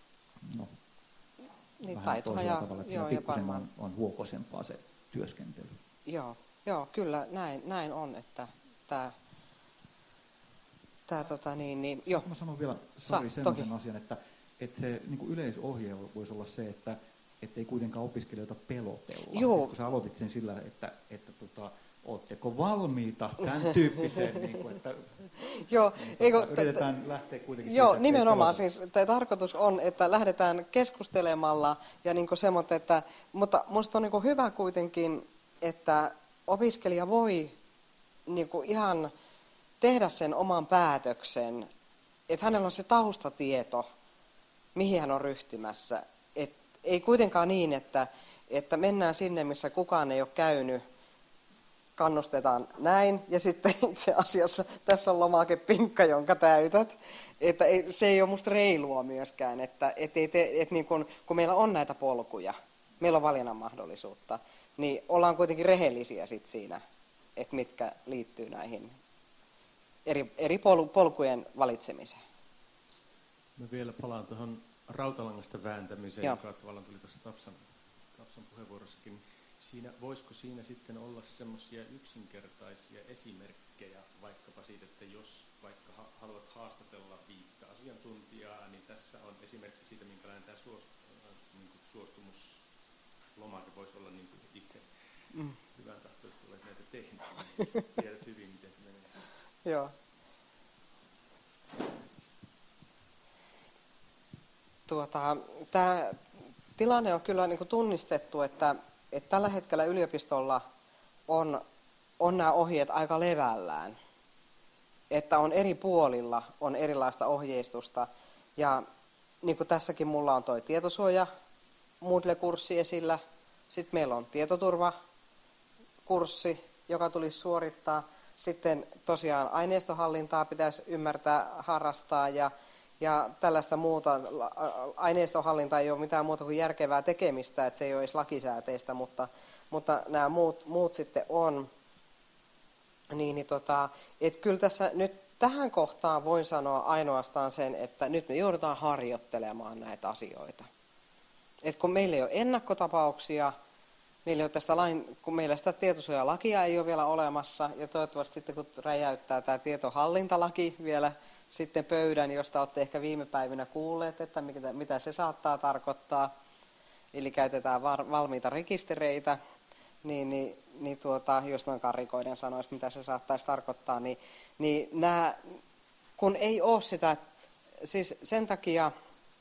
vähän toisella tavalla, että siinä pikkusen on huokosempaa se työskentely. Joo, kyllä näin on, että tämä joo. Mä sanon vielä sellaisen asian, että se niin kuin yleisohje voisi olla se, että ei kuitenkaan opiskelijoita pelotella. Kun sä aloitit sen sillä, että ootteko valmiita tämän tyyppiseen, niin kuin, että yritetään lähteä kuitenkin siitä, että nimenomaan. Siis tarkoitus on, että lähdetään keskustelemalla ja niin kuin semmoinen, mutta musta on niin kuin hyvä kuitenkin, että opiskelija voi niin kuin ihan tehdä sen oman päätöksen, että hänellä on se taustatieto, mihin hän on ryhtymässä. Ei kuitenkaan niin, että mennään sinne, missä kukaan ei ole käynyt, kannustetaan näin, ja sitten itse asiassa tässä on lomakepinkka, jonka täytät. Että se ei ole musta reilua myöskään, että niin kun meillä on näitä polkuja, meillä on valinnan mahdollisuutta, niin ollaan kuitenkin rehellisiä sit siinä, että mitkä liittyy näihin eri polkujen valitsemiseen. Mä vielä palaan tuohon rautalangasta vääntämiseen, joka tavallaan tuli tuossa Tapsan puheenvuorossakin. Voisiko siinä sitten olla semmoisia yksinkertaisia esimerkkejä vaikkapa siitä, että jos vaikka haluat haastatella 5 asiantuntijaa, niin tässä on esimerkki siitä, minkälainen tämä suostumuslomake voisi olla, niin kuin itse hyvän tahtoisesti olet näitä tehnyt. Tiedät hyvin, miten se menee. Joo. Tämä tilanne on kyllä niin kuin tunnistettu, että tällä hetkellä yliopistolla on nämä ohjeet aika levällään. Että on eri puolilla on erilaista ohjeistusta. Ja niin kuin tässäkin mulla on toi tietosuoja Moodle-kurssi esillä. Sitten meillä on tietoturvakurssi, joka tulisi suorittaa. Sitten tosiaan aineistohallintaa pitäisi ymmärtää, harrastaa ja tällaista muuta. Aineistohallinta ei ole mitään muuta kuin järkevää tekemistä, että se ei ole edes lakisääteistä, mutta nämä muut sitten on. Että kyllä tässä nyt tähän kohtaan voin sanoa ainoastaan sen, että nyt me joudutaan harjoittelemaan näitä asioita. Et kun meillä ei ole ennakkotapauksia, meillä ei ole kun meillä sitä tietosuojalakia ei ole vielä olemassa, ja toivottavasti sitten kun räjäyttää tämä tietohallintalaki vielä sitten pöydän, josta olette ehkä viime päivinä kuulleet, että mitä se saattaa eli käytetään valmiita rekistereitä, jos noin karrikoiden sanoisi, mitä se saattaisi tarkoittaa, niin nämä, kun ei ole sitä, siis sen takia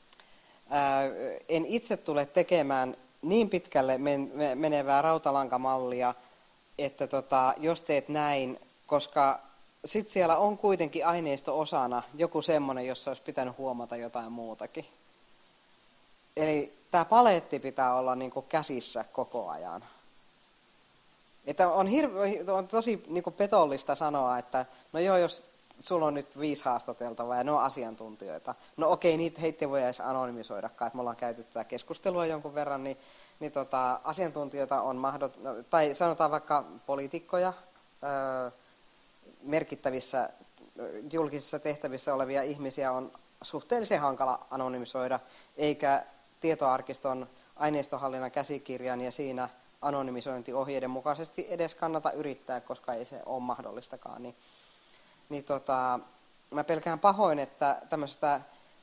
en itse tule tekemään niin pitkälle menevää rautalankamallia, että jos teet näin, koska sitten siellä on kuitenkin aineisto-osana joku semmoinen, jossa olisi pitänyt huomata jotain muutakin. Eli tämä paletti pitää olla niin kuin käsissä koko ajan. Että on tosi niin kuin petollista sanoa, että no joo, jos sulla on nyt 5 haastateltavaa ja ne on asiantuntijoita. No okei, heitä ei voi edes anonymisoidakaan, että me ollaan käyty tätä keskustelua jonkun verran, niin asiantuntijoita on tai sanotaan vaikka poliitikkoja merkittävissä julkisissa tehtävissä olevia ihmisiä on suhteellisen hankala anonymisoida, eikä tietoarkiston aineistohallinnan käsikirjan ja siinä anonymisointiohjeiden mukaisesti edes kannata yrittää, koska ei se ole mahdollistakaan. Mä pelkään pahoin, että tämmöisestä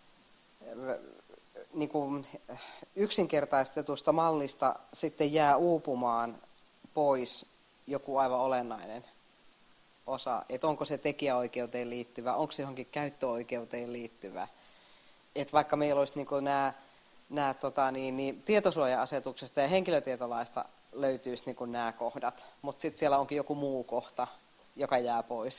niin kuin yksinkertaistetusta mallista sitten jää uupumaan pois joku aivan olennainen osa. Että onko se tekijäoikeuteen liittyvä, onko se johonkin käyttöoikeuteen liittyvä. Että vaikka meillä olisi niin nämä tietosuoja-asetuksesta ja henkilötietolaista löytyisi niin nämä kohdat, mutta sitten siellä onkin joku muu kohta, joka jää pois.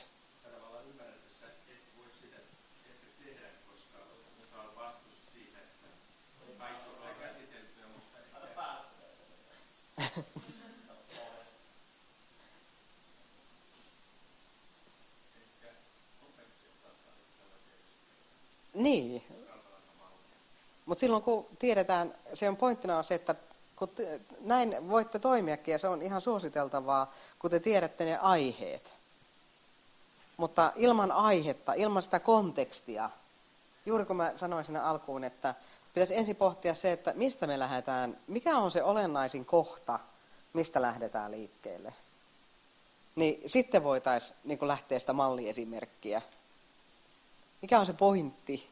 Niin. Mutta silloin kun tiedetään, se on pointtina on se, että kun näin voitte toimiakin ja se on ihan suositeltavaa, kun te tiedätte ne aiheet. Mutta ilman aihetta, ilman sitä kontekstia, juuri kun mä sanoin siinä alkuun, että pitäisi ensin pohtia se, että mistä me lähdetään, mikä on se olennaisin kohta, mistä lähdetään liikkeelle. Niin sitten voitaisiin niin kuin lähteä sitä malliesimerkkiä. Mikä on se pointti?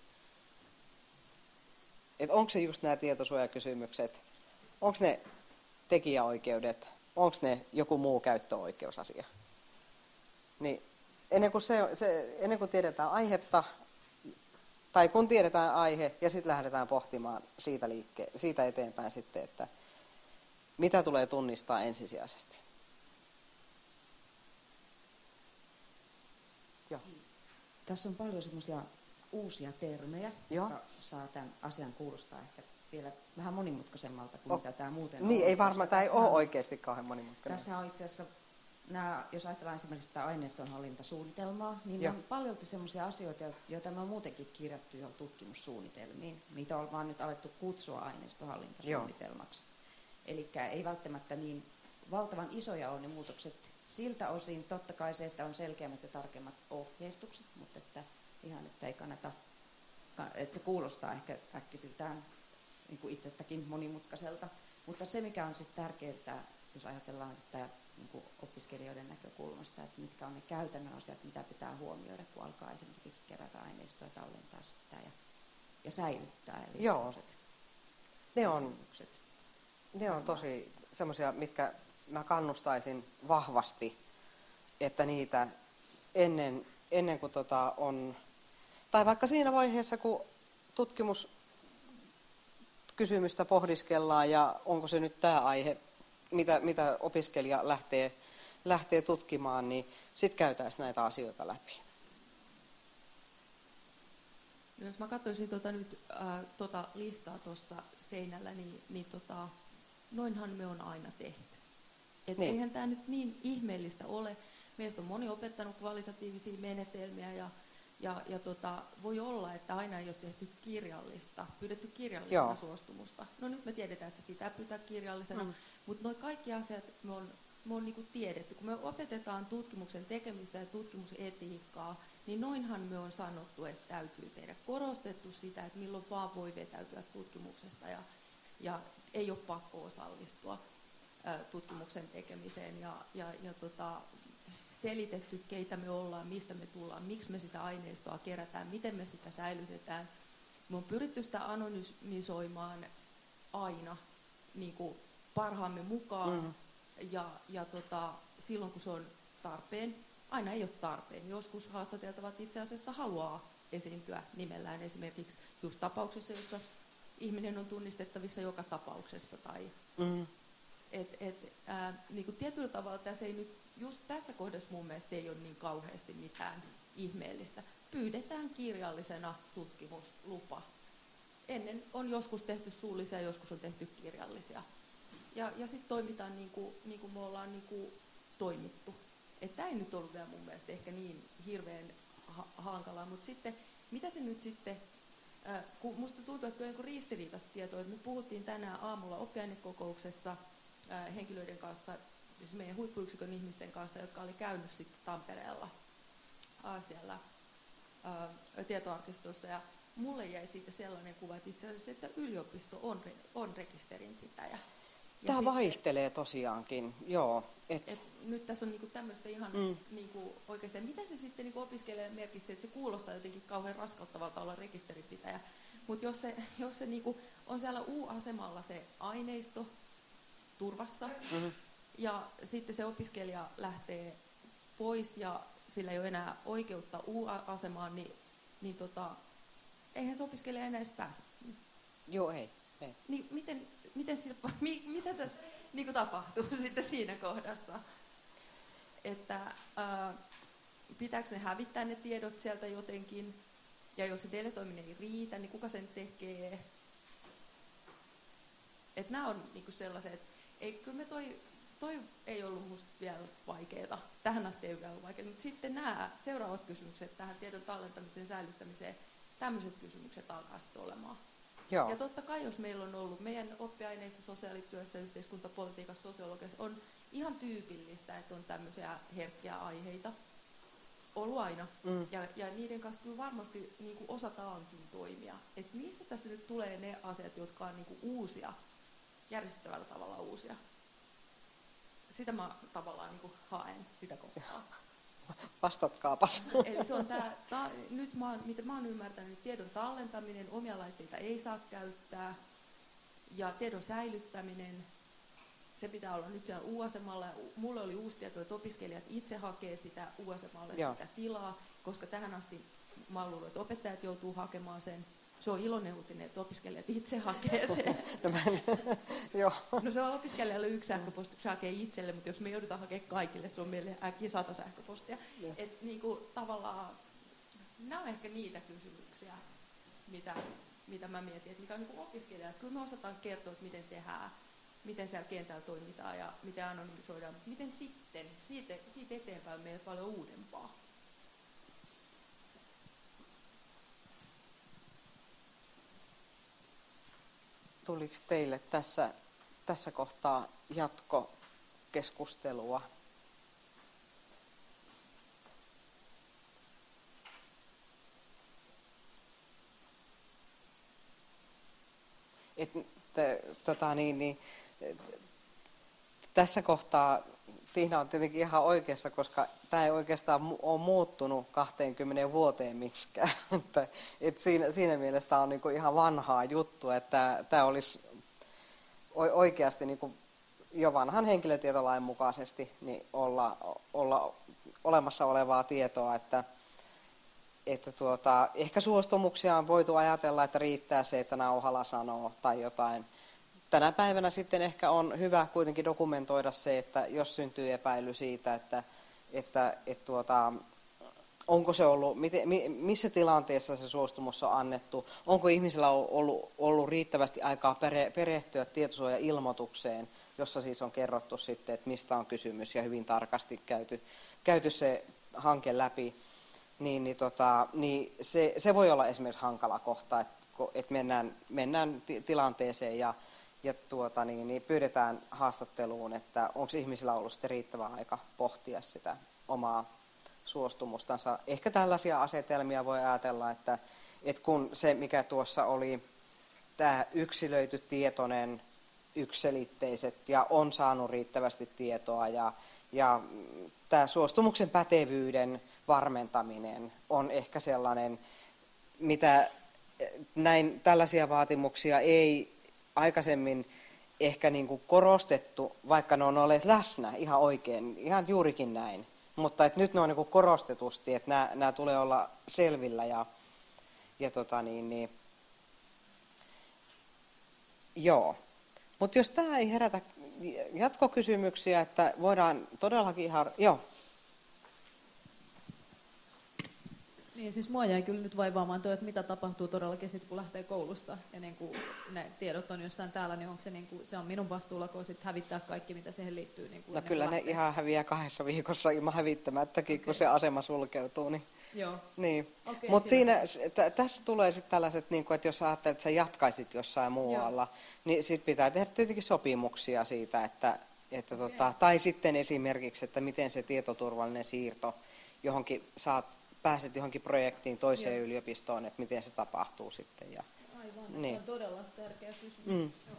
Että onko se just nämä tietosuojakysymykset, onko ne tekijäoikeudet, onko ne joku muu käyttöoikeusasia. Niin ennen kuin tiedetään aihetta, tai kun tiedetään aihe ja sitten lähdetään pohtimaan siitä eteenpäin sitten, että mitä tulee tunnistaa ensisijaisesti. Joo. Tässä on paljon semmoisia uusia termejä, jotka saa tämän asian kuulostaa ehkä vielä vähän monimutkaisemmalta kuin mitä tämä muuten on. Niin, ei varmaan, tämä ei ole oikeasti kauhean monimutkainen. Tässä on itse asiassa, jos ajatellaan esimerkiksi sitä aineistonhallintasuunnitelmaa, niin Joo. on paljolti semmoisia asioita, joita me on muutenkin kirjattu jo tutkimussuunnitelmiin. Niitä on vaan nyt alettu kutsua aineistonhallintasuunnitelmaksi. Eli ei välttämättä niin valtavan isoja ole ne muutokset siltä osin. Totta kai se, että on selkeämmät ja tarkemmat ohjeistukset, mutta että ihan, että ei kannata, että se kuulostaa ehkä äkkisiltään niin kuin itsestäkin monimutkaiselta. Mutta se, mikä on sitten tärkeää, jos ajatellaan että niin kuin opiskelijoiden näkökulmasta, että mitkä on ne käytännön asiat, mitä pitää huomioida, kun alkaa esimerkiksi kerätä aineistoa, tallentaa sitä ja säilyttää. Eli Joo. Ne on tosi semmoisia, mitkä mä kannustaisin vahvasti, että niitä ennen kuin on, tai vaikka siinä vaiheessa, kun tutkimuskysymystä pohdiskellaan ja onko se nyt tämä aihe, mitä opiskelija lähtee tutkimaan, niin sitten käytäisiin näitä asioita läpi. No, jos mä katsoisin nyt listaa tuossa seinällä, niin noinhan me on aina tehty. Et niin. Eihän tämä nyt niin ihmeellistä ole. Meistä on moni opettanut kvalitatiivisia menetelmiä ja voi olla, että aina ei ole tehty pyydetty kirjallisena suostumusta. No nyt me tiedetään, että se pitää pyytää kirjallisena, mutta nuo kaikki asiat me on niinku tiedetty. Kun me opetetaan tutkimuksen tekemistä ja tutkimusetiikkaa, niin noinhan me on sanottu, että täytyy tehdä. Korostettu sitä, että milloin vaan voi vetäytyä tutkimuksesta ja ei ole pakko osallistua tutkimuksen tekemiseen ja selitetty, keitä me ollaan, mistä me tullaan, miksi me sitä aineistoa kerätään, miten me sitä säilytetään. Me on pyritty sitä anonymisoimaan aina niin kuin parhaamme mukaan ja silloin, kun se on tarpeen. Aina ei ole tarpeen. Joskus haastateltavat itse asiassa haluaa esiintyä nimellään esimerkiksi just tapauksessa, jossa ihminen on tunnistettavissa joka tapauksessa. Tai niin kuin tietyllä tavalla tässä ei nyt, just tässä kohdassa mun mielestä ei ole niin kauheasti mitään ihmeellistä. Pyydetään kirjallisena tutkimuslupa. Ennen on joskus tehty suullisia, joskus on tehty kirjallisia. Ja sitten toimitaan niin kuin me ollaan niin kuin toimittu. Tämä ei nyt ollut vielä mun mielestä ehkä niin hirveän hankalaa, mutta sitten, mitä se nyt sitten, kun musta tuntuu, että on ristiriitaista tietoa, että me puhuttiin tänään aamulla oppiainekokouksessa henkilöiden kanssa, siis meidän huippuyksikön ihmisten kanssa, jotka oli käynyt sitten Tampereella siellä tietoarkistossa ja mulle jäi siitä sellainen kuva, että itse asiassa että yliopisto on rekisterinpitäjä. Tämä vaihtelee tosiaankin, joo. Nyt tässä on niinku tämmöistä ihan niinku oikeasti, mitä se sitten niinku opiskelijalle merkitsee, että se kuulostaa jotenkin kauhean raskauttavalta olla rekisterinpitäjä. Mutta jos se niinku on siellä U-asemalla se aineisto turvassa, ja sitten se opiskelija lähtee pois ja sillä ei ole enää oikeutta U-asemaan, niin eihän se opiskelija enää edes pääse sinne. Joo, ei. Niin mitä tässä niin tapahtuu sitten siinä kohdassa? Että pitääkö ne hävittää ne tiedot sieltä jotenkin? Ja jos se deletoiminen ei riitä, niin kuka sen tekee? Että nämä on niinku sellaiset, kyllä toi ei ollut musta vielä vaikeaa. Tähän asti ei ole vielä vaikeaa. Mutta sitten nämä seuraavat kysymykset tähän tiedon tallentamiseen, säilyttämiseen, tämmöiset kysymykset alkaa sitten olemaan. Joo. Ja totta kai, jos meillä on ollut meidän oppiaineissa, sosiaalityössä, yhteiskuntapolitiikassa, sosiologiassa, on ihan tyypillistä, että on tämmöisiä herkkiä aiheita. Ollut aina. Ja niiden kanssa kyllä varmasti niin kuin osataankin toimia. Et mistä tässä nyt tulee ne asiat, jotka on niin kuin uusia, järjestettävällä tavalla uusia? Sitä mä tavallaan niin kuin haen sitä kohtaa. Vastatkaapas. Eli se on nyt mitä mä oon ymmärtänyt, niin tiedon tallentaminen, omia laitteita ei saa käyttää, ja tiedon säilyttäminen, se pitää olla nyt siellä U-asemalla. Mulle oli uusi tieto, että opiskelijat itse hakee sitä U-asemalle sitä tilaa, koska tähän asti mä oon luullut, että opettajat joutuu hakemaan sen. Se on iloinen uutinen, että opiskelijat itse hakee sen. No se on opiskelijalle yksi sähköposti, se hakee itselle, mutta jos me joudutaan hakemaan kaikille, se on meille äkkiä 100 sähköpostia. Että niinku, tavallaan, nämä on ehkä niitä kysymyksiä, mitä mä mietin, että mikä on niinku opiskelijat. Kyllä me osataan kertoa, että miten tehdään, miten siellä kentällä toimitaan ja miten anonymisoidaan. Miten sitten, siitä eteenpäin meillä on paljon uudempaa. Tuliko teille tässä kohtaa jatkokeskustelua? Tässä kohtaa Tiina on tietenkin ihan oikeassa, koska tämä ei oikeastaan ole muuttunut 20 vuoteen miksikään. Siinä mielessä tämä on niinku ihan vanhaa juttua, että tämä olisi oikeasti niinku jo vanhan henkilötietolain mukaisesti niin olla olemassa olevaa tietoa, että ehkä suostumuksia on voitu ajatella, että riittää se, että nauhalla sanoo tai jotain. Tänä päivänä sitten ehkä on hyvä kuitenkin dokumentoida se, että jos syntyy epäily siitä, että onko se ollut, missä tilanteessa se suostumus on annettu, onko ihmisellä ollut riittävästi aikaa perehtyä tietosuoja-ilmoitukseen, jossa siis on kerrottu sitten, että mistä on kysymys ja hyvin tarkasti käyty se hanke läpi, niin se voi olla esimerkiksi hankala kohta, että mennään tilanteeseen ja pyydetään haastatteluun, että onko ihmisillä ollut sitten riittävä aika pohtia sitä omaa suostumustansa. Ehkä tällaisia asetelmia voi ajatella, että kun se mikä tuossa oli tämä yksilöity tietoinen, yksiselitteiset ja on saanut riittävästi tietoa ja tämä suostumuksen pätevyyden varmentaminen on ehkä sellainen, mitä tällaisia vaatimuksia ei aikaisemmin ehkä niin kuin korostettu, vaikka ne on olleet läsnä ihan oikein, ihan juurikin näin. Mutta että nyt ne on niin kuin korostetusti, että nämä tulee olla selvillä joo. Mutta jos tämä ei herätä jatkokysymyksiä, että voidaan todellakin ihan, joo. Niin, siis mua jäi kyllä nyt vaivaamaan tuo, että mitä tapahtuu todellakin sitten, kun lähtee koulusta. Ja niin kuin ne tiedot on jossain täällä, niin onko se, niin kuin, se on minun vastuulla, kun sitten hävittää kaikki, mitä siihen liittyy. Niin kuin no kyllä ne ihan häviää 2 viikossa ilman hävittämättäkin, kun se asema sulkeutuu. Niin. Joo. Niin. Okay, mutta tässä tulee sitten tällaiset, niin kuin, että jos ajattelet, että sä jatkaisit jossain muualla, niin sitten pitää tehdä tietenkin sopimuksia siitä, tai sitten esimerkiksi, että miten se tietoturvallinen siirto johonkin saat pääset johonkin projektiin toiseen yliopistoon, että miten se tapahtuu sitten. Ja, aivan, niin. Se on todella tärkeä kysymys. Joo.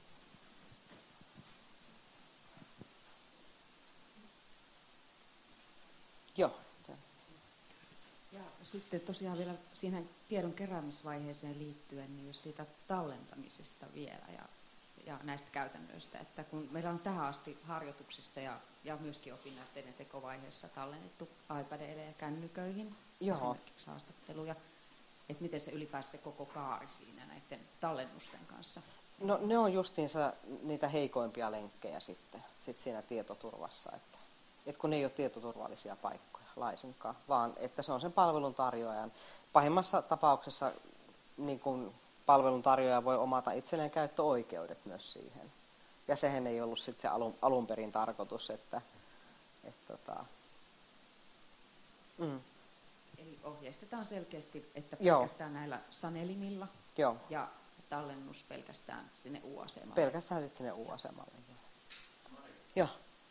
Joo. Ja sitten tosiaan vielä siihen tiedon keräämisvaiheeseen liittyen, niin jos siitä tallentamisesta vielä ja näistä käytännöistä, että kun meillä on tähän asti harjoituksissa ja myöskin opinnäytteiden tekovaiheessa tallennettu iPadeille ja kännyköihin esimerkiksi haastatteluja, että miten se ylipäänsä se koko kaari siinä näiden tallennusten kanssa? No ne on justiinsa niitä heikoimpia lenkkejä sitten siinä tietoturvassa, että kun ne ei ole tietoturvallisia paikkoja laisinkaan, vaan että se on sen palveluntarjoajan. Pahimmassa tapauksessa niin kun palveluntarjoaja voi omata itselleen käyttöoikeudet myös siihen. Ja sehän ei ollut sitten se alun perin tarkoitus, Eli ohjeistetaan selkeästi, että pelkästään näillä sanelimilla ja tallennus pelkästään sinne U-asemalle. Pelkästään sitten sinne U-asemalle. Joo.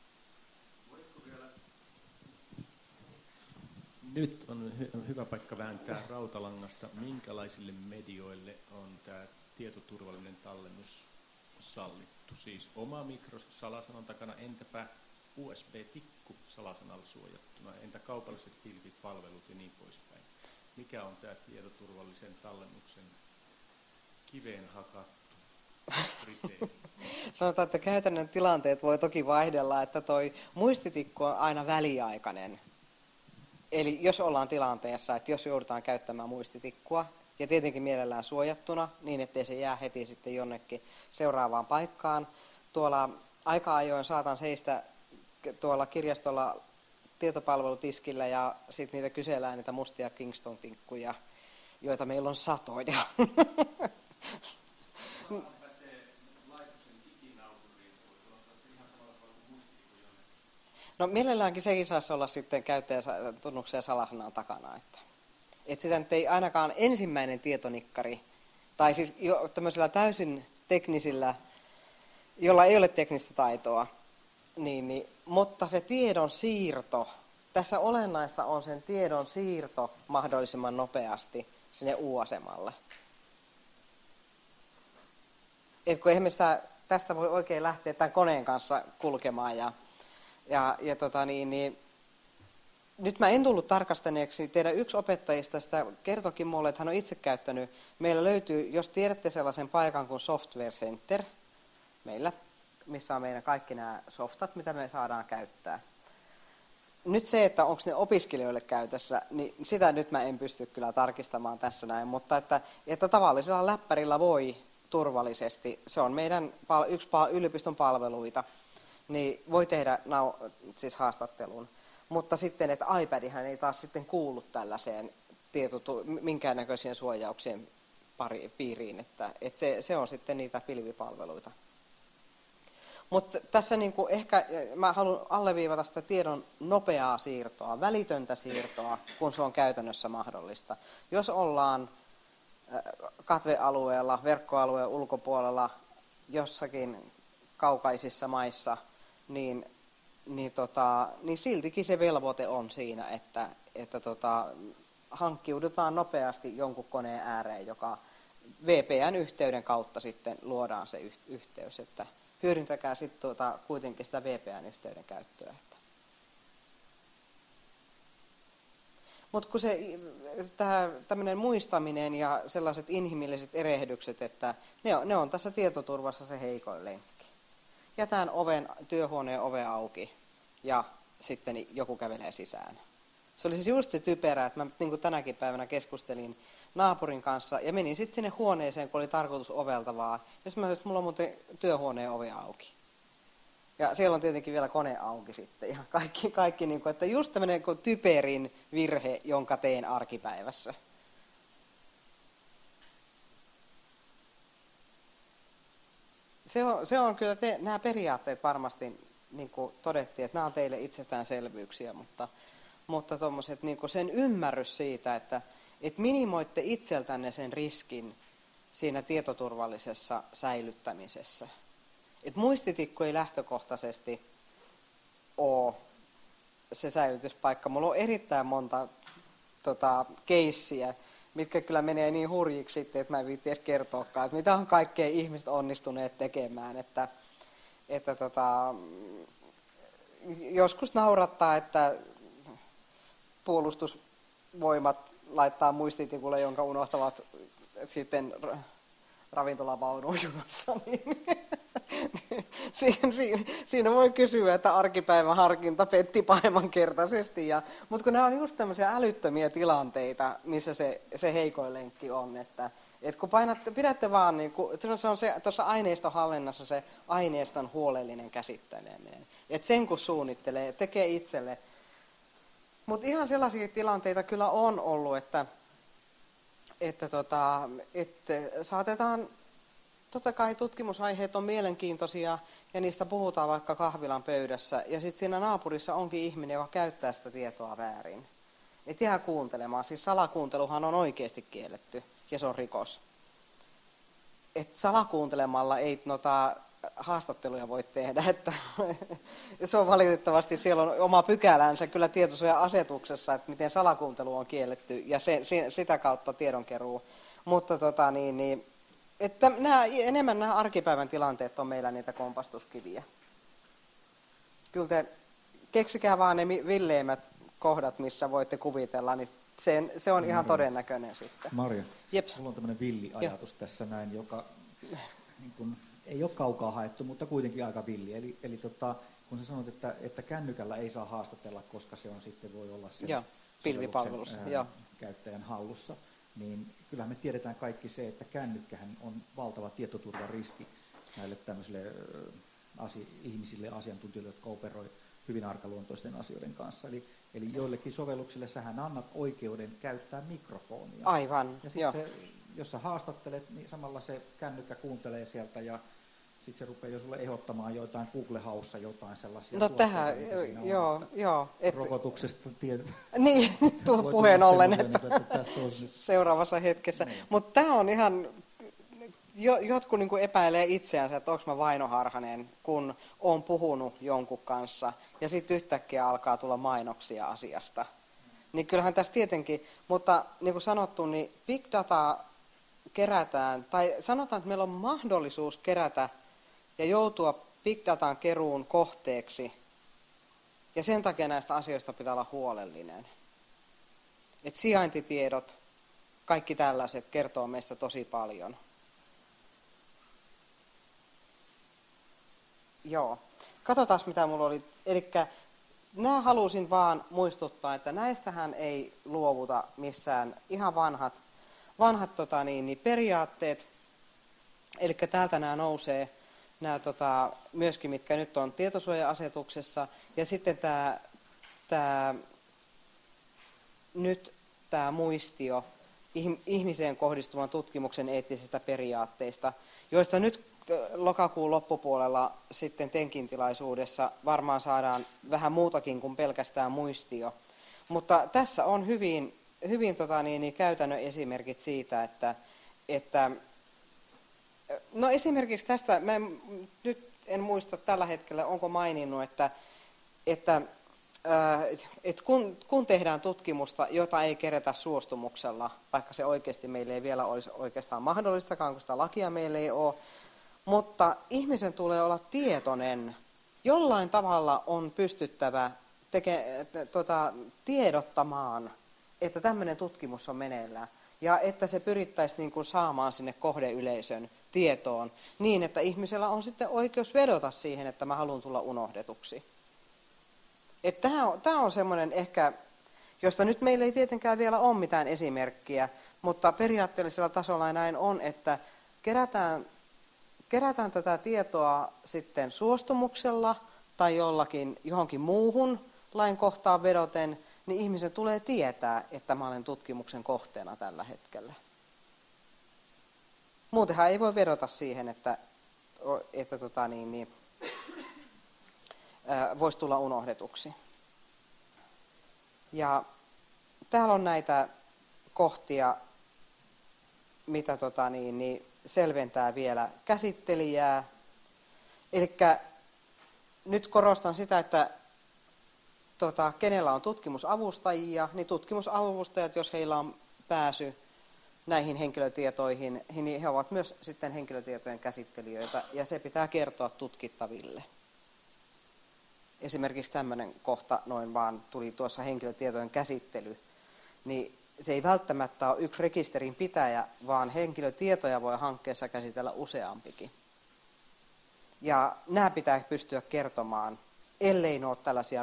Nyt on hyvä paikka vääntää rautalangasta. Minkälaisille medioille on tämä tietoturvallinen tallennus sallittu? Siis oma mikrosalasanan takana, entäpä USB-tikku salasanalla suojattuna, entä kaupalliset pilvipalvelut ja niin poispäin? Mikä on tämä tietoturvallisen tallennuksen kiveen hakattu kriteeri? Sanotaan, että käytännön tilanteet voi toki vaihdella, että toi muistitikku on aina väliaikainen. Eli jos ollaan tilanteessa, että jos joudutaan käyttämään muistitikkua, ja tietenkin mielellään suojattuna, niin ettei se jää heti sitten jonnekin seuraavaan paikkaan. Tuolla aika ajoin saatan seistä tuolla kirjastolla tietopalvelutiskillä ja sitten niitä kysellään niitä mustia Kingston-tinkkuja, joita meillä on satoja. No mielelläänkin sekin saisi olla sitten käyttäjätunnuksen ja salasanan takana. Että sitä nyt ei ainakaan ensimmäinen tietonikkari, tai siis jo tämmöisellä täysin teknisillä, jolla ei ole teknistä taitoa, mutta se tiedon siirto, tässä olennaista on sen tiedon siirto mahdollisimman nopeasti sinne U-asemalle. Et kun eihän sitä tästä voi oikein lähteä tämän koneen kanssa kulkemaan nyt mä en tullut tarkastaneeksi. Teidän yksi opettajista sitä kertokin mulle, että hän on itse käyttänyt. Meillä löytyy, jos tiedätte sellaisen paikan kuin Software Center, meillä, missä on meidän kaikki nämä softat, mitä me saadaan käyttää. Nyt se, että onko ne opiskelijoille käytössä, niin sitä nyt mä en pysty kyllä tarkistamaan tässä näin. Mutta että tavallisella läppärillä voi turvallisesti, se on meidän yksi yliopiston palveluita, niin voi tehdä siis haastattelun. Mutta sitten, että iPadihän ei taas sitten kuulu tällaiseen minkäännäköisien suojauksien piiriin, että se on sitten niitä pilvipalveluita. Mutta tässä ehkä mä haluan alleviivata sitä tiedon nopeaa siirtoa, välitöntä siirtoa, kun se on käytännössä mahdollista. Jos ollaan katvealueella, verkkoalueen ulkopuolella, jossakin kaukaisissa maissa, niin siltikin se velvoite on siinä, että hankkiudutaan nopeasti jonkun koneen ääreen, joka VPN-yhteyden kautta sitten luodaan se yhteys, että hyödyntäkää sitten kuitenkin sitä VPN-yhteyden käyttöä. Mutta kun tämmöinen muistaminen ja sellaiset inhimilliset erehdykset, että ne on tässä tietoturvassa se heikoin lenkki. Jätän työhuoneen oven auki ja sitten joku kävelee sisään. Se oli siis just se typerä, että mä niin kuin tänäkin päivänä keskustelin naapurin kanssa ja menin sitten sinne huoneeseen, kun oli tarkoitus ovelta vaan. Ja sitten mä sanoin, että mulla on muuten työhuoneen ovi auki. Ja siellä on tietenkin vielä kone auki sitten. Ja kaikki niin kuin, että just tämmöinen typerin virhe, jonka teen arkipäivässä. Se on kyllä, nämä periaatteet varmasti, niin kuin todettiin, että nämä on teille itsestäänselvyyksiä, mutta tommoset, niin kuin sen ymmärrys siitä, että minimoitte itseltänne sen riskin siinä tietoturvallisessa säilyttämisessä. Että muistitikku ei lähtökohtaisesti ole se säilytyspaikka. Mulla on erittäin monta keissiä, mitkä kyllä menee niin hurjiksi sitten, että mä en viitti edes kertoakaan, että mitä on kaikkea ihmiset onnistuneet tekemään, että joskus naurattaa, että puolustusvoimat laittaa muistitikulle, jonka unohtavat sitten ravintolavaunuun junassa, niin siinä voi kysyä, että arkipäivän harkinta petti pahemmankertaisesti. Mutta kun nämä on just tämmöisiä älyttömiä tilanteita, missä se heikoin lenkki on, että kun pidätte vaan, niin se on tuossa aineiston hallinnassa se aineiston huolellinen käsitteleminen. Että sen kun suunnittelee, tekee itselle. Mutta ihan sellaisia tilanteita kyllä on ollut, että saatetaan, totta kai tutkimusaiheet on mielenkiintoisia ja niistä puhutaan vaikka kahvilan pöydässä ja sitten siinä naapurissa onkin ihminen, joka käyttää sitä tietoa väärin. Et jää kuuntelemaan, siis salakuunteluhan on oikeasti kielletty ja se on rikos. Et salakuuntelemalla ei haastatteluja voi tehdä, että se on valitettavasti, siellä on oma pykälänsä kyllä tietosuoja-asetuksessa, että miten salakuuntelu on kielletty ja sitä kautta tiedonkeruu. Mutta että enemmän nämä arkipäivän tilanteet on meillä niitä kompastuskiviä. Kyllä te keksikää vaan ne villeimmät kohdat, missä voitte kuvitella, niin se on ihan todennäköinen sitten. Marja, Jeps. mulla on tämmöinen villiajatus tässä näin, joka niin kun, ei ole kaukaa haettu, mutta kuitenkin aika villi. Eli kun sä sanot, että kännykällä ei saa haastatella, koska se on sitten voi olla sen pilvipalvelussa käyttäjän hallussa, niin kyllähän me tiedetään kaikki se, että kännykkähän on valtava tietoturvariski näille tämmöisille ihmisille, asiantuntijoille, jotka operoi hyvin arkaluontoisten asioiden kanssa. Eli joillekin sovelluksille sähän annat oikeuden käyttää mikrofonia. Aivan, ja sitten jos sä haastattelet, niin samalla se kännykkä kuuntelee sieltä ja sitten se rupeaa jo sulle ehdottamaan jotain Google-haussa jotain sellaisia rokotuksesta niin, puheen ollen, että seuraavassa hetkessä. Mutta tämä on ihan, jotkut niinku epäilee itseänsä, että onko mä vainoharhainen, kun on puhunut jonkun kanssa ja sitten yhtäkkiä alkaa tulla mainoksia asiasta. Niin kyllähän tässä tietenkin, mutta niin kuin sanottu, niin big data kerätään, tai sanotaan, että meillä on mahdollisuus kerätä ja joutua big datan keruun kohteeksi. Ja sen takia näistä asioista pitää olla huolellinen. Et sijaintitiedot, kaikki tällaiset kertoo meistä tosi paljon. Joo. Katsotaan mitä mulla oli. Elikkä nämä halusin vaan muistuttaa, että näistähän ei luovuta missään ihan vanhat periaatteet. Elikkä täältä nämä nousee. Nämä myöskin, mitkä nyt on tietosuoja-asetuksessa, ja sitten tämä muistio ihmiseen kohdistuvan tutkimuksen eettisistä periaatteista, joista nyt lokakuun loppupuolella sitten Tenkin tilaisuudessa varmaan saadaan vähän muutakin kuin pelkästään muistio. Mutta tässä on hyvin käytännön esimerkit siitä, että no esimerkiksi tästä, mä nyt en muista tällä hetkellä, onko maininnut, että kun tehdään tutkimusta, jota ei kerätä suostumuksella, vaikka se oikeasti meille ei vielä olisi oikeastaan mahdollistakaan, kun sitä lakia meillä ei ole, mutta ihmisen tulee olla tietoinen, jollain tavalla on pystyttävä tiedottamaan, että tämmöinen tutkimus on meneillään. Ja että se pyrittäisiin niin kuin saamaan sinne kohdeyleisön tietoon niin, että ihmisellä on sitten oikeus vedota siihen, että mä haluan tulla unohdetuksi. Tämä on semmoinen ehkä, josta nyt meillä ei tietenkään vielä ole mitään esimerkkiä, mutta periaatteellisella tasolla näin on, että kerätään tätä tietoa sitten suostumuksella tai johonkin muuhun lainkohtaan vedoten, niin ihmisen tulee tietää, että mä olen tutkimuksen kohteena tällä hetkellä. Muutenhan ei voi vedota siihen, että voisi tulla unohdetuksi. Ja täällä on näitä kohtia, mitä selventää vielä käsittelijää. Elikkä nyt korostan sitä, että kenellä on tutkimusavustajia, niin tutkimusavustajat, jos heillä on pääsy näihin henkilötietoihin, niin he ovat myös sitten henkilötietojen käsittelijöitä, ja se pitää kertoa tutkittaville. Esimerkiksi tämmöinen kohta noin vaan tuli tuossa henkilötietojen käsittely, niin se ei välttämättä ole yksi rekisterin pitäjä, vaan henkilötietoja voi hankkeessa käsitellä useampikin. Ja nämä pitää pystyä kertomaan, ellei ne ole tällaisia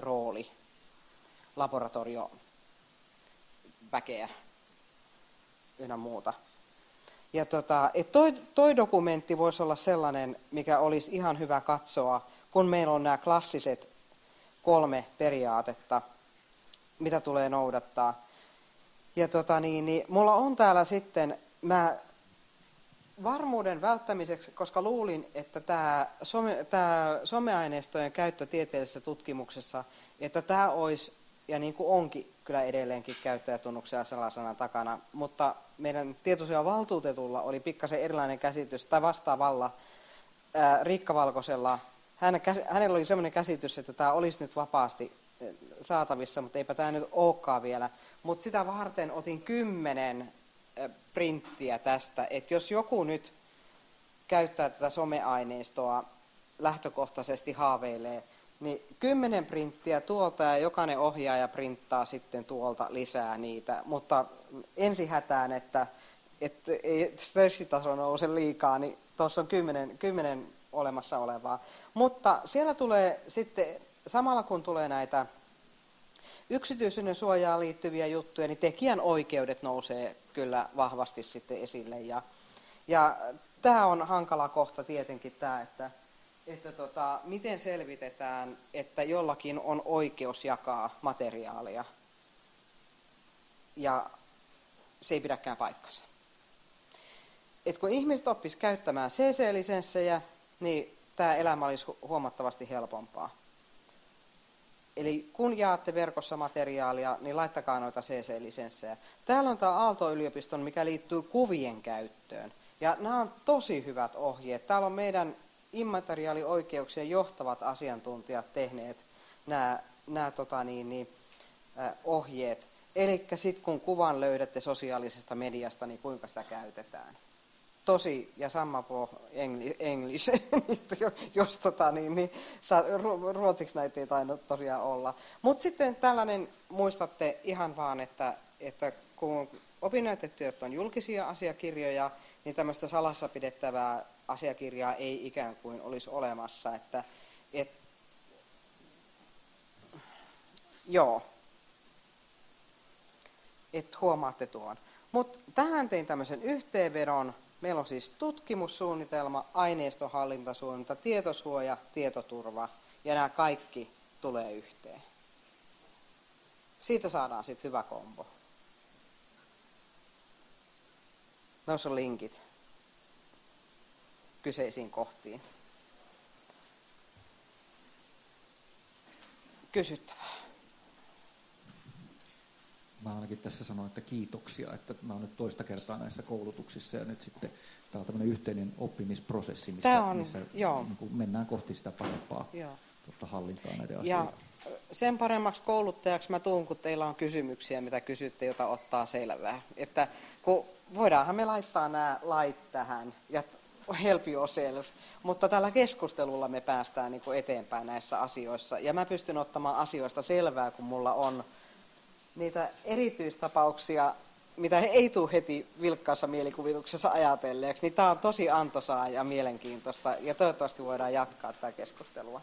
roolilaboratorioväkeä ynnä muuta. Ja toi dokumentti voisi olla sellainen, mikä olisi ihan hyvä katsoa, kun meillä on nämä klassiset 3 periaatetta, mitä tulee noudattaa. Ja mulla on täällä sitten, mä varmuuden välttämiseksi, koska luulin, että tämä someaineistojen käyttö tieteellisessä tutkimuksessa, että tämä olisi, ja niin kuin onkin kyllä edelleenkin käyttäjätunnuksia sellaisena takana, mutta meidän tietosuojavaltuutetulla oli pikkasen erilainen käsitys, tai vastaavalla Riikka Valkosella, hänellä oli sellainen käsitys, että tämä olisi nyt vapaasti saatavissa, mutta eipä tämä nyt olekaan vielä. Mutta sitä varten otin 10 printtiä tästä, että jos joku nyt käyttää tätä someaineistoa, lähtökohtaisesti haaveilee, niin 10 printtiä tuolta ja jokainen ohjaaja printtaa sitten tuolta lisää niitä. Mutta ensihätään, että ei stressitaso nouse liikaa, niin tuossa on 10 olemassa olevaa. Mutta siellä tulee sitten, samalla kun tulee näitä yksityisyyden suojaan liittyviä juttuja, niin tekijän oikeudet nousee kyllä vahvasti sitten esille. Ja tämä on hankala kohta tietenkin tämä, että miten selvitetään, että jollakin on oikeus jakaa materiaalia. Ja se ei pidäkään paikkansa. Et kun ihmiset oppis käyttämään CC-lisenssejä, niin tämä elämä olisi huomattavasti helpompaa. Eli kun jaatte verkossa materiaalia, niin laittakaa noita CC-lisenssejä. Täällä on tämä Aalto-yliopiston, mikä liittyy kuvien käyttöön. Ja nämä on tosi hyvät ohjeet. Täällä on meidän immateriaalioikeuksien johtavat asiantuntijat tehneet nämä ohjeet. Eli sitten kun kuvan löydätte sosiaalisesta mediasta, niin kuinka sitä käytetään. Tosi, ja sama på English, jos ruotsiksi näitä ei tainnut tosiaan olla. Mutta sitten tällainen, muistatte ihan vaan, että kun opinnäytetyöt on julkisia asiakirjoja, niin tämmöistä salassa pidettävää asiakirjaa ei ikään kuin olisi olemassa. Että huomaatte tuon. Mutta tähän tein tämmöisen yhteenvedon. Meillä on siis tutkimussuunnitelma, aineistonhallintasuunnitelma, tietosuoja, tietoturva ja nämä kaikki tulee yhteen. Siitä saadaan sitten hyvä kombo. Noissa on linkit kyseisiin kohtiin. Kysyttävää. Mä ainakin tässä sanon, että kiitoksia, että mä oon nyt toista kertaa näissä koulutuksissa ja nyt sitten tämä on tämmöinen yhteinen oppimisprosessi, missä niin kuin mennään kohti sitä parempaa hallintaa näiden asioiden. Ja sen paremmaksi kouluttajaksi mä tuun, kun teillä on kysymyksiä, mitä kysytte, jota ottaa selvää. Että kun voidaanhan me laittaa nämä lait tähän ja help yourself, mutta tällä keskustelulla me päästään niin kuin eteenpäin näissä asioissa. Ja mä pystyn ottamaan asioista selvää, kun mulla on niitä erityistapauksia, mitä ei tule heti vilkkaassa mielikuvituksessa ajatelleeksi, niin tämä on tosi antoisaa ja mielenkiintoista, ja toivottavasti voidaan jatkaa tätä keskustelua.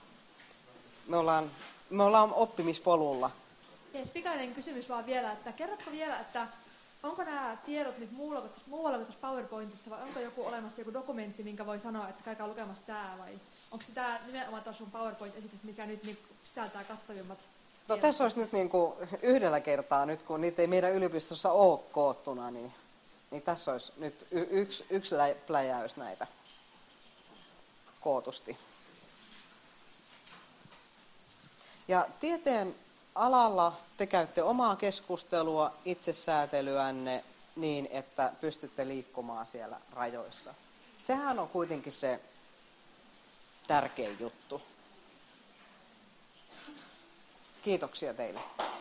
Me ollaan oppimispolulla. Pikainen kysymys vaan vielä, että kerrotko vielä, että onko nämä tiedot nyt muualla kuin tässä PowerPointissa, vai onko joku olemassa joku dokumentti, minkä voi sanoa, että käykää lukemassa tämä, vai onko se tämä nimenomaan tuossa sun PowerPoint-esitys, mikä nyt niin sisältää kattavimmat? No tässä olisi nyt niin kuin yhdellä kertaa, nyt kun niitä ei meidän yliopistossa ole koottuna, niin tässä olisi nyt yksi pläjäys näitä kootusti. Ja tieteen alalla te käytte omaa keskustelua, itsesäätelyänne niin, että pystytte liikkumaan siellä rajoissa. Sehän on kuitenkin se tärkein juttu. Kiitoksia teille.